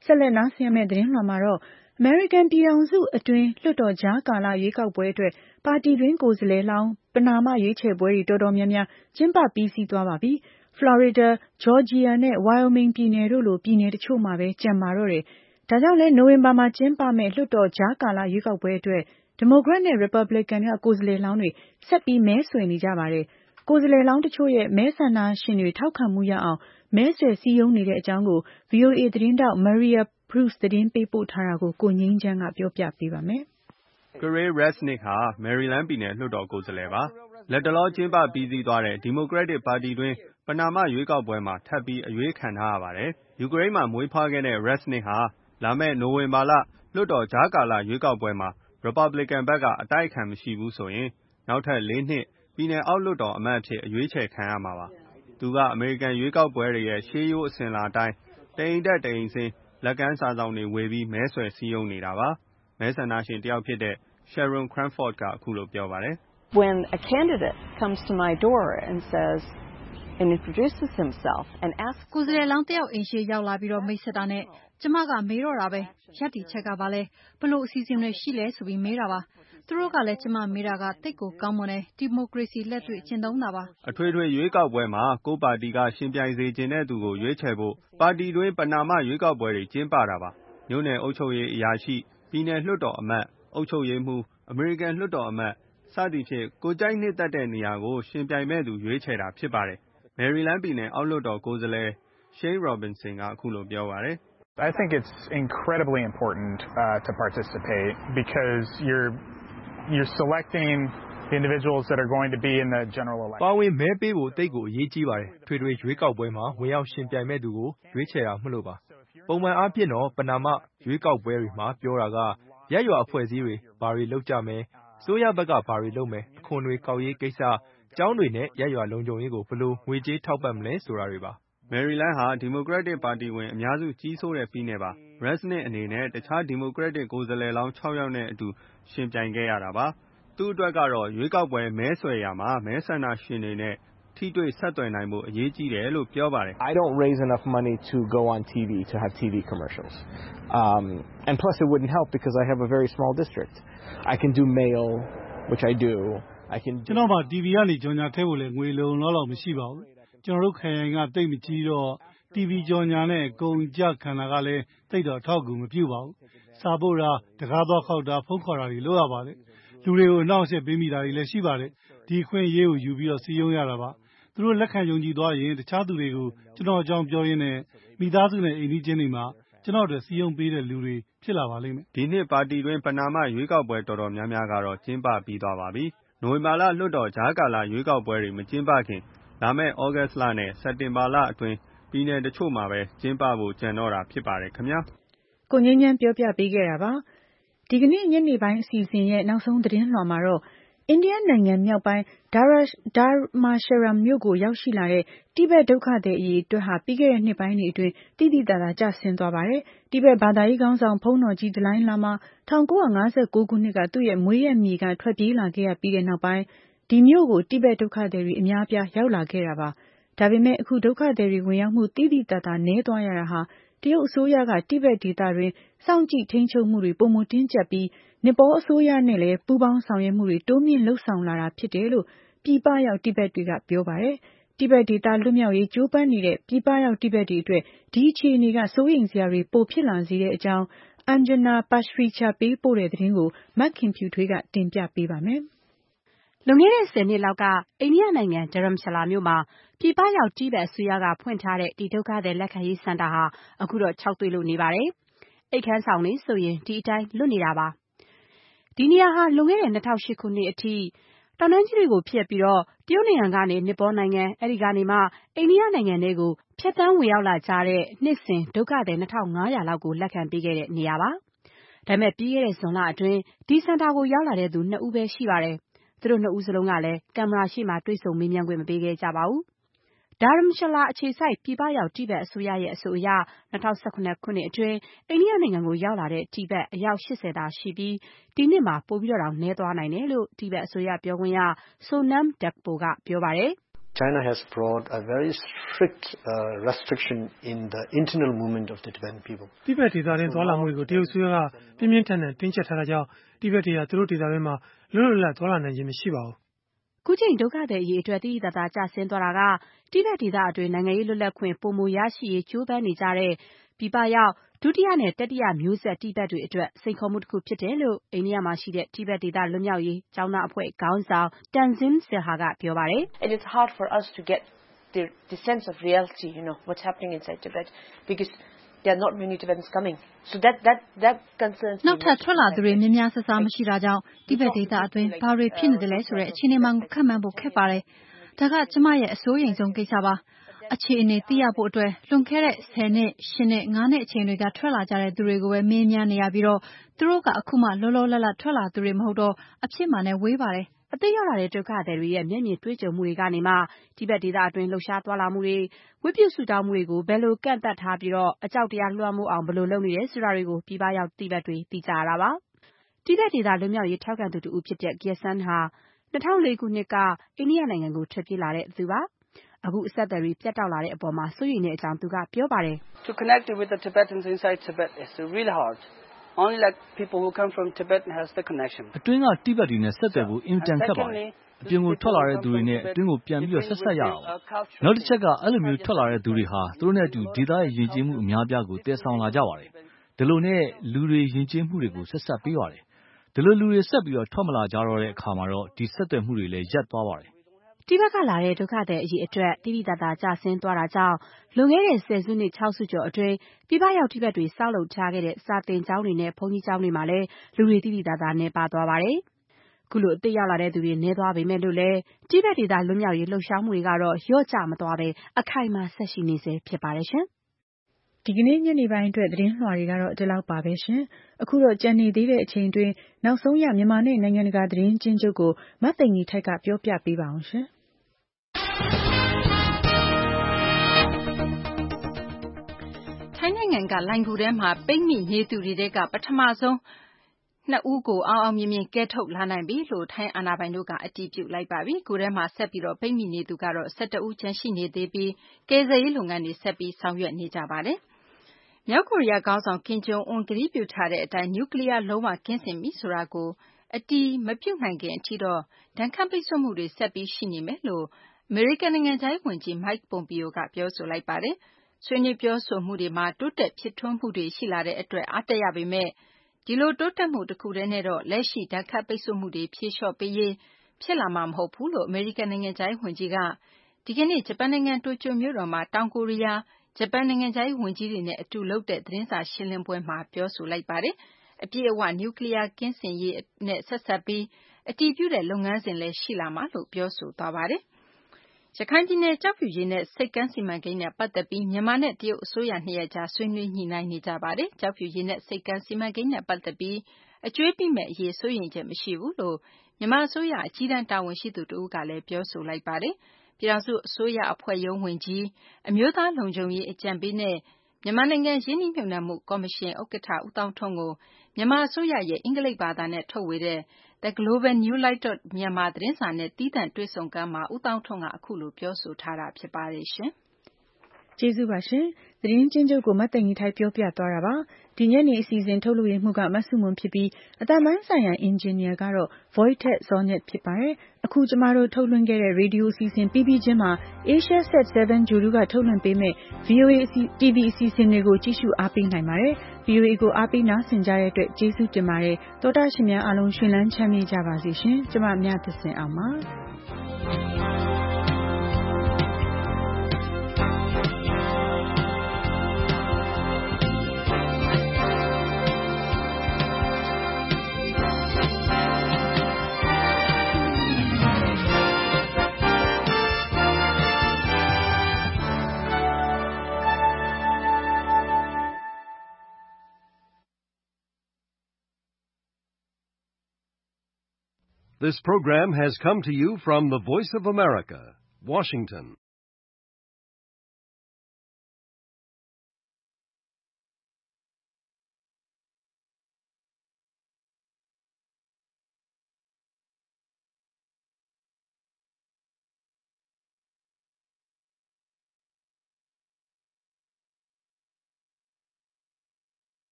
[SPEAKER 2] ဆက်လက်နားဆင်ရမယ့်သတင်းလွှာမှာတော့အမေရိကန်ပြည်ထောင်စုအတွင်းလွှတ်တော်ကြားကာလရွေးကောက်ပွဲအတွက်ပါတီတွင်းကိုယ်စားလှယ်လောင်းပဏာမရွေးချယ်ပွဲတွေတော်တော်များများကျင်းပပြီးစီးသွားပါပြီ။ ဖလော်ရီဒါ၊ဂျော်ဂျီယာနဲ့ဝိုင်ယိုမင်ပြည်နယ်တို့လိုပြည်နယ်တချို့မှာပဲကျန်ပါတော့တယ်။ဒါကြောင့်လဲနိုဝင်ဘာမှာကျင်းပမယ့်လွှတ်တော်ကြားကာလရွေးကောက်ပွဲအတွက်ဒီမိုကရက်နဲ့ရီပတ်ဘလစ်ကန်ကကိုယ်စားလှယ်လောင်းတွေဆက်ပြီးမဲဆွယ်နေကြပါတယ်။ကိုယ်စားလှယ်လောင်းတချို့ရဲ့မဲဆန္ဒရှင်တွေထောက်ခံမှုရအောင်မဲဆွယ်စည်းရုံးနေတဲ့အကြောင်းကို ဗွီအိုအေသတင်းထောက် Maria Bruce သတင်းပေးပို့ထားတာကိုကိုငြိမ်းချမ်းကပြောပြပေးပါမယ်
[SPEAKER 11] ။ Gary Resnick ဟာမယ်ရီလန်းပြည်နယ်လွှတ်တော်ကိုယ်စားလှယ်ပါ။လက်တလောကျင်းပပြီးစီးသွားတဲ့ဒီမိုကရက်တစ်ပါတီတွင်းပဏာမရွေးကောက်ပွဲမှာထပ်ပြီးအရွေးခံထားရပါတယ်။ယူကရိန်းမှာမွေးဖွားခဲ့တဲ့ Resnick ဟာလာမယ့်နိုဝင်ဘာလလွှတ်တော်ကြားကာလရွေးကောက်ပွဲမှာ Republican ဘက်ကအတိုက်အခံမရှိဘူးဆိုရင်နောက်ထပ်လေးနှစ်ပြည်နယ်အောက်လွှတ်တော်အမတ်အဖြစ်အရွေးချယ်ခံရမှာပါ။သူကအမေရိကန်ရွေးကောက်ပွဲတွေရဲ့ရှေးရိုးအစဉ်အလာအတိုင်းတအိမ်တက်တအိမ်ဆင်းလက်ကမ်းစာဆောင်တွေဝေပြီးမဲဆွယ်စည်းရုံးနေတာပါ။မဲဆန္ဒရှင်တယောက်ဖြစ်တဲ့ Sharon Cranford ကအခုလိုပြောပါတယ်
[SPEAKER 12] ။ When a candidate comes to my door and says and introduces himself and asks
[SPEAKER 13] ကိုယ်စားလှယ်လောင်းတယောက်အိမ်ရှိရောက်လာပြီးတော့မိတ်ဆက်တာနဲ့ကျမကမေးတော့တာပဲရက်တီချက်ကပါလဲဘလို့အစီအစဉ်တွေရှိလဲဆိုပြီးမေးတာပါသူတို့ကလည်းကျမမေးတာကတိတ်ကိုကောင်းမွန်တဲ့ဒီမိုကရေစီလက်တွေ့ကျင့်သုံးတာပါ
[SPEAKER 11] အထွေထွေရွေးကောက်ပွဲမှာကိုပါတီကရှင်ပြိုင်စေခြင်းတဲ့သူကိုရွေးချယ်ဖို့ပါတီတွင်းပဏာမရွေးကောက်ပွဲတွေကျင်းပတာပါမြို့နယ်အုပ်ချုပ်ရေးအရာရှိပြည်နယ်လွှတ်တော်အမတ်အုပ်ချုပ်ရေးမှူးအမေရိကန်လွှတ်တော်အမတ်စသည်ဖြင့်ကိုကြိုက်နှစ်သက်တဲ့နေရာကိုရှင်ပြိုင်မဲ့သူရွေးချယ်တာဖြစ်ပါတယ်မယ်ရီလန်းပြည်နယ်အောက်လွှတ်တော်ကိုယ်စားလှယ် Shane Robinson ကအခုလိုပြောပါတယ်
[SPEAKER 14] I think it's incredibly important uh, to participate because you're you're selecting the individuals that are going to be in the general election.
[SPEAKER 15] ပါဝင်မဲပေးဖို့တိတ်ကိုအရေးကြီးပါတယ်။ထွေထွေရွေးကောက်ပွဲမှာဝင်ရောက်ရှင်ပြိုင်မဲ့သူကိုရွေးချယ်တာမလို့ပါ။ပုံမှန်အားဖြင့်တော့ပဏာမရွေးကောက်ပွဲတွေမှာပြောတာကရက်ရွာအဖွဲ့အစည်းတွေဘာတွေလုပ်ကြမယ်။စိုးရဘက်ကဘာတွေလုပ်မယ်။အခွန်တွေကောက်ရေးကိစ္စကျောင်းတွေနဲ့ရက်ရွာလုံခြုံရေးကိုဘယ်လိုငွေကြေးထောက်ပံ့မလဲဆိုတာတွေပါ
[SPEAKER 11] ။မယ်ရီလန်းဟာဒီမိုကရက်တစ်ပါတီဝင်အများစုကြီးစိုးတဲ့ပြည်နယ်ပါ။ Resnick အနေနဲ့တခြားဒီမိုကရက်တစ်ကိုယ်စားလှယ်လောင်း၆ယောက်နဲ့အတူရှင်ပြိုင်ခဲ့ရတာပါ။သူ့အတွက်ကတော့ရွေးကောက်ပွဲမဲဆွယ်ရာမှာမဲဆန္ဒရှင်တွေနဲ့ထိတွေ့ဆက်သွယ်နိုင်ဖို့အရေးကြီးတယ်လို့ပြောပါတယ်။
[SPEAKER 16] I don't raise enough money to go on T V to have T V commercials. Um, and plus it wouldn't help because I have a very small district. I can do mail, which I do. I can do
[SPEAKER 17] ကျွန်တော်မှာ T V ကနေကြော်ညာထဲဖို့လည်းငွေလုံလောက်လောက်မရှိပါဘူး။ကျွန်တော်တို့ခရိုင်ကတိတ်မကြီးတော့ T V ကြော်ညာနဲ့ကုန်ကြခံတာကလည်းတိတ်တော့အထောက်အကူမပြုပါဘူး။စာပို့တာတကားသွားခောက်တာဖုန်းခေါ်တာတွေလုပ်ရပါတယ်။လူတွေကိုအနှောင့်အယှက်ပေးမိတာတွေလည်းရှိပါတယ်။ဒီအခွင့်အရေးကိုယူပြီးတော့စီယုံရတာပါ။သူတို့လက်ခံယုံကြည်သွားရင်တခြားသူတွေကိုကျွန်တော်အကြောင်းပြောရင်းနဲ့မိသားစုနဲ့အိမ်ကြီးချင်းတွေမှာကျွန်တော်တို့စီယုံပေးတဲ့လူတွေဖြစ်လာပါလိမ့်မယ်
[SPEAKER 11] ။ဒီနှစ်ပါတီတွင်းပဏာမရွေးကောက်ပွဲတော်တော်များများကတော့ကျင်းပပြီးသွားပါပြီ။နိုဝင်ဘာလလွှတ်တော်ကြားကာလရွေးကောက်ပွဲတွေမကျင်းပခင်လာမယ့်ဩဂတ်လနဲ့စက်တင်ဘာလအတွင်းပြည်နယ်တချို့မှာပဲကျင်းပဖို့ကြံတော့တာဖြစ်ပါတယ်ခင်ဗျာ
[SPEAKER 2] ကိုငင်းညမ်းပြောပြပေးခဲ့တာပါဒီကနေ့ညနေပိုင်းအစီအစဉ်ရဲ့နောက်ဆုံးသတင်းလွှာမှာတော့အိန္ဒိယနိုင်ငံမြောက်ပိုင်းဒါမာရှရာမြို့ကိုရောက်ရှိလာတဲ့တိဘက်ဒုက္ခသည်အရေးအတွက်ဟာပြီးခဲ့တဲ့နှစ်ပိုင်းတွေအတွင်းတိတိတသာကျဆင်းသွားပါတယ်တိဘက်ဘာသာရေးခေါင်းဆောင်ဖုန်းတော်ကြီးဒလိုင်းလာမာ၁၉၅၉ခုနှစ်ကသူ့ရဲ့မွေးရမြေကထွက်ပြေးလာခဲ့ရပြီးတဲ့နောက်ပိုင်းဒီမြို့ကိုတိဘက်ဒုက္ခသည်တွေအများပြားရောက်လာခဲ့တာပါဒါပေမဲ့အခုဒုက္ခသည်တွေဝင်ရောက်မှုတိတိတသာနည်းသွားရတာဟာတရုတ်အစိုးရကတိဘက်ဒေသတွင်စောင့်ကြည့်ထိန်းချုပ်မှုတွေပုံမတင်းကျပ်ပြီးနီပေါအစိုးရနဲ့လည်းပူးပေါင်းဆောင်ရွက်မှုတွေတိုးမြင့်လှုပ်ဆောင်လာတာဖြစ်တယ်လို့ပြည်ပရောက်တိဘက်တွေကပြောပါတယ်တိဘက်ဒေသလွတ်မြောက်ရေးကြိုးပမ်းနေတဲ့ပြည်ပရောက်တိဘက်တွေအတွက်ဒီအခြေအနေကစိုးရိမ်စရာတွေပိုဖြစ်လာစေတဲ့အကြောင်းအန်ဂျနာပါရှရီချာပေးပို့တဲ့သတင်းကိုမက်ခင်ဖြူထွေးကတင်ပြပေးပါမယ်
[SPEAKER 9] လွန်ခဲ့တဲ့ဆယ်နှစ်လောက်ကအိန္ဒိယနိုင်ငံဒရမ်ရှလာမြို့မှာပြည်ပရောက်တိဘက်အစိုးရကဖွင့်ထားတဲ့ဒီဒုက္ခသည်လက်ခံရေးစင်တာဟာအခုတော့ခြောက်သွေ့လို့နေပါတယ်။အိတ်ခမ်းဆောင်နေဆိုရင်ဒီအတိုင်းလွတ်နေတာပါ။ဒီနေရာဟာလွန်ခဲ့တဲ့၂၀၀၈ခုနှစ်အထိတောင်တန်းကြီးတွေကိုဖျက်ပြီးတော့တရုတ်နိုင်ငံကနေနီပေါနိုင်ငံအဲဒီကနေမှအိန္ဒိယနိုင်ငံထဲကိုဖြတ်တန်းဝင်ရောက်လာကြတဲ့နှစ်စဉ်ဒုက္ခသည်၂ထောင်ငါးရာလောက်ကိုလက်ခံပေးခဲ့တဲ့နေရာပါ။ဒါပေမဲ့ပြီးခဲ့တဲ့ဇွန်လအတွင်းဒီစင်တာကိုရောက်လာတဲ့သူနှစ်ဦးပဲရှိပါတယ်။သူတို့နှစ်ဦးစလုံးကလည်းကင်မရာရှေ့မှာတွေ့ဆုံမေးမြန်းခွင့်မပေးခဲ့ကြပါဘူး။ဒါရမ်ရှလာအခြေစိုက်ပြည်ပရောက်တိဘက်အစိုးရရဲ့အဆိုအရ၂၀၁၇ခုနှစ်အတွင်းအိန္ဒိယနိုင်ငံကိုရောက်လာတဲ့တိဘက်အယောက်၈၀သာရှိပြီးဒီနှစ်မှာပိုပြီးတော့တောင်နည်းသွားနိုင်တယ်လို့တိဘက်အစိုးရပြောခွင့်ရဆိုနမ်ဒက်ပိုကပြောပါတယ်
[SPEAKER 18] China has brought a very strict uh, restriction in the internal movement of the Tibetan people.
[SPEAKER 19] တိဘက်ဒေသတွင်းသွားလာမှုတွေကိုတရုတ်ဆိုရကပြင်းပြင်းထန်ထန်တင်းကျပ်ထားတာကြောင့်တိဘက်တွေကသူတို့ဒေသတွင်းမှာလွတ်လွတ်လပ်သွားလာနိုင်ခြင်းမရှိပါဘူး။
[SPEAKER 9] ခုချိန်ဒုက္ခသည်အရေးအတွက်တိတိတသာကျဆင်းသွားတာကတိဘက်ဒေသအတွင်းနိုင်ငံရေးလွတ်လပ်ခွင့်ပုံမူရရှိရေးကြိုးပမ်းနေကြတဲ့ပြည်ပရောက်ဒုတိယနဲ့တတိယမျိုးဆက်တိဘက်တွေအတွက်စိန်ခေါ်မှုတစ်ခုဖြစ်တယ်လို့အိန္ဒိယမှာရှိတဲ့တိဘက်ဒေသလွတ်မြောက်ရေးကျောင်းသားအဖွဲ့ခေါင်းဆောင် Tanzim Silha ကပြောပါတယ်။
[SPEAKER 20] It is hard for us to get the the sense of reality, you know, what's happening inside Tibet because there are not many Tibetans coming. So that that that concerns me.
[SPEAKER 13] နောက်ထပ်ထွက်လာသူတွေများများဆဆမရှိတာကြောင့်တိဘက်ဒေသအတွင်းဘာတွေဖြစ်နေတယ်လဲဆိုတဲ့အခြေအနေမှန်ကိုခန့်မှန်းဖို့ခက်ပါတယ်။ဒါကကျမရဲ့အစိုးရိမ်ဆုံးကိစ္စပါ။အခြေအနေသိရဖို့အတွက်လွန်ခဲ့တဲ့ဆယ်နှစ်ရှစ်နှစ်ငါးနှစ်အချိန်တွေကထွက်လာကြတဲ့သူတွေကိုပဲမေးမြန်းနေရပြီးတော့သူတို့ကအခုမှလောလောလတ်လတ်ထွက်လာသူတွေမဟုတ်တော့အဖြစ်မှန်နဲ့ဝေးပါတယ်
[SPEAKER 9] ။အသိရောက်လာတဲ့ဒုက္ခသည်တွေရဲ့မျက်မြင်တွေ့ကြုံမှုတွေကနေမှတိဘက်ဒေသအတွင်းလှုပ်ရှားသွားလာမှုတွေဝိပုဆုတောင်းမှုတွေကိုဘယ်လိုကန့်သတ်ထားပြီးတော့အကြောက်တရားလွှမ်းမိုးအောင်ဘယ်လိုလုပ်နေရဲဆိုတာတွေကိုပြည်ပရောက်တိဘက်တွေသိကြရတာပါ။တိဘက်ဒေသလွတ်မြောက်ရေးထောက်ခံသူတူဖြစ်တဲ့ Gyaltsen ဟာ၂၀၀၄ခုနှစ်ကအိန္ဒိယနိုင်ငံကိုထွက်ပြေးလာတဲ့သူပါ။အခုအဆက်အသွယ်တွေပြတ်တောက်လာတဲ့အပေါ်မှာစိုးရိမ်တဲ့အကြောင်းသူကပြောပါတယ်။
[SPEAKER 21] To connect with the Tibetans inside Tibet is really hard. Only like people who come from Tibet has the connection.
[SPEAKER 1] အတွင်းကတိဘက်တွေနဲ့ဆက်သွယ်ဖို့အင်တန်ခက်ပါတယ်။အပြင်ကိုထွက်လာတဲ့သူတွေနဲ့အတွင်းကိုပြန်ပြီးတော့ဆက်ဆက်ရအောင်။နောက်တစ်ချက်ကအဲ့လိုမျိုးထွက်လာတဲ့သူတွေဟာသူတို့နဲ့အတူဒေသရဲ့ယဉ်ကျေးမှုအများပြားကိုတည်ဆောင်လာကြပါတယ်။ဒီလိုနဲ့လူတွေယဉ်ကျေးမှုတွေကိုဆက်ဆက်ပေးပါတယ်။ဒီလိုလူတွေဆက်ပြီးတော့ထွက်မလာကြတော့တဲ့အခါမှာတော့ဒီဆက်သွယ်မှုတွေလည်းရပ်သွားပါတယ်
[SPEAKER 9] ။တိဘက်ကလာတဲ့ဒုက္ခသည်အရေးအတွက်တိတိတသာကျဆင်းသွားတာကြောင့်လွန်ခဲ့တဲ့ဆယ်စုနှစ်ခြောက်စုကျော်အတွင်းပြည်ပရောက်တိဘက်တွေစောက်လုပ်ထားခဲ့တဲ့စာသင်ကျောင်းတွေနဲ့ဘုန်းကြီးကျောင်းတွေမှာလည်းလူတွေတိတိတသာနည်းပါးသွားပါတယ်။ခုလိုအသိရောက်လာတဲ့သူတွေနည်းသွားပေမဲ့လို့လည်းတိဘက်ဒေသလွတ်မြောက်ရေးလှုပ်ရှားမှုတွေကတော့လျော့ကျမသွားဘဲအခိုင်အမာဆက်ရှိနေဆဲဖြစ်ပါတယ်ရှင်
[SPEAKER 2] ။ဒီကနေ့ညနေပိုင်းအတွက်သတင်းလွှာတွေကတော့ဒီလောက်ပါပဲရှင်။အခုတော့ကြံနေသေးတဲ့အချိန်တွင်းနောက်ဆုံးရမြန်မာနဲ့နိုင်ငံတကာသတင်းချင်းချုပ်ကိုမသိင်ကြီးထိုက်ကပြောပြပေးပါအောင်ရှင်။
[SPEAKER 3] ထိုင်းနိုင်ငံကလိုဏ်ဂူထဲမှာပိတ်မိနေသူတွေထဲကပထမဆုံးနှစ်ဦးကိုအောင်အောင်မြင်မြင်ကယ်ထုတ်လာနိုင်ပြီလို့ထိုင်းအာဏာပိုင်တို့ကအတည်ပြုလိုက်ပါပြီ။ဂူထဲမှာဆက်ပြီးပိတ်မိနေသူကတော့၁၁ဦးကျန်ရှိနေသေးပြီးကယ်ဆယ်ရေးလုပ်ငန်းတွေဆက်ပြီးဆောင်ရွက်နေကြပါတယ်။မြောက်ကိုရီးယားခေါင်းဆောင်ကင်ဂျုံအွန်းကတိပြုထားတဲ့အတိုင်းနျူကလီးယားလုံးဝကင်းစင်ပြီဆိုတာကိုအတည်မပြုနိုင်ခင်အထိတော့ဒဏ်ခတ်ပိတ်ဆို့မှုတွေဆက်ပြီးရှိနေမယ်လို့အမေရိကန်နိုင်ငံခြားရေးဝန်ကြီး Mike Pompeo ကပြောဆိုလိုက်ပါတယ်။ဆွေးနွေးပြောဆိုမှုတွေမှာတိုးတက်ဖြစ်ထွန်းမှုတွေရှိလာတဲ့အတွက်အားတက်ရပေမဲ့ဒီလိုတိုးတက်မှုတစ်ခုတည်းနဲ့တော့လက်ရှိဒဏ်ခတ်ပိတ်ဆို့မှုတွေဖြေလျှော့ပေးရေးဖြစ်လာမှာမဟုတ်ဘူးလို့အမေရိကန်နိုင်ငံခြားရေးဝန်ကြီးကဒီကနေ့ဂျပန်နိုင်ငံတိုကျိုမြို့တော်မှာတောင်ကိုရီးယားဂျပန်နိုင်ငံခြားရေးဝန်ကြီးတွေနဲ့အတူလုပ်တဲ့သတင်းစာရှင်းလင်းပွဲမှာပြောဆိုလိုက်ပါတယ်။အပြည့်အဝနျူကလ িয়ার ကင်းစင်ရေးနဲ့ဆက်ဆက်ပြီးအတည်ပြုတဲ့လုပ်ငန်းစဉ်လည်းရှိလာမှာလို့ပြောဆိုသွားပါတယ်။ရခိုင်ပြည်နယ်ကျောက်ဖြူရေနက်ဆိပ်ကမ်းစီမံကိန်းနဲ့ပတ်သက်ပြီးမြန်မာနဲ့တရုတ်အစိုးရနှစ်ရပ်ကြားဆွေးနွေးညှိနှိုင်းနေကြပါတယ်။ကျောက်ဖြူရေနက်ဆိပ်ကမ်းစီမံကိန်းနဲ့ပတ်သက်ပြီးအကြွေးပိမဲ့အရေးစိုးရိမ်ချက်မရှိဘူးလို့မြန်မာအစိုးရအကြီးတန်းတာဝန်ရှိသူတဦးကလည်းပြောဆိုလိုက်ပါတယ်။ပြည်ထောင်စုအစိုးရအဖွဲ့ရုံးဝန်ကြီးအမျိုးသားလုံခြုံရေးအကြံပေးနဲ့မြန်မာနိုင်ငံရင်းနှီးမြှုပ်နှံမှုကော်မရှင်ဥက္ကဋ္ဌဦးသောင်းထွန်းကိုမြန်မာအစိုးရရဲ့အင်္ဂလိပ်ဘာသာနဲ့ထုတ်ဝေတဲ့ The Global New Light of Myanmar သတင်းစာနဲ့သီးသန့်တွေ့ဆုံခန်းမှာဦးသောင်းထွန်းကအခုလိုပြောဆိုထားတာဖြစ်ပါတယ်ရှင်
[SPEAKER 2] ။ကျေးဇူးပါရှင်။သတင်းချင်းချုပ်ကိုမသိင်ကြီးထိုက်ပြောပြသွားတာပါ။ဒီညနေအစီအစဉ်ထုတ်လွှင့်မှုကမဆုမွန်ဖြစ်ပြီးအတန်ပိုင်းဆိုင်ရာအင်ဂျင်နီယာကတော့ Voitek Zornet ဖြစ်ပါတယ်။အခုကျမတို့ထုတ်လွှင့်ခဲ့တဲ့ရေဒီယိုအစီအစဉ်ပြီးပြီးချင်းမှာ Asia Set 7 Guru ကထုတ်လွှင့်ပေးမဲ့ ဗီအိုအေ တီဗီ အစီအစဉ်တွေကိုကြည့်ရှုအားပေးနိုင်ပါတယ်။ ဗီအိုအေကိုအားပေးနားဆင်ကြတဲ့အတွက်ကျေးဇူးတင်ပါတယ်။သောတာရှင်များအားလုံးရှင်လန်းချမ်းမြေ့ကြပါစေရှင်။ကျမမြတ်သစင်အောင်ပါ။
[SPEAKER 22] This program has come to you from the Voice of America, Washington.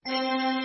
[SPEAKER 5] ။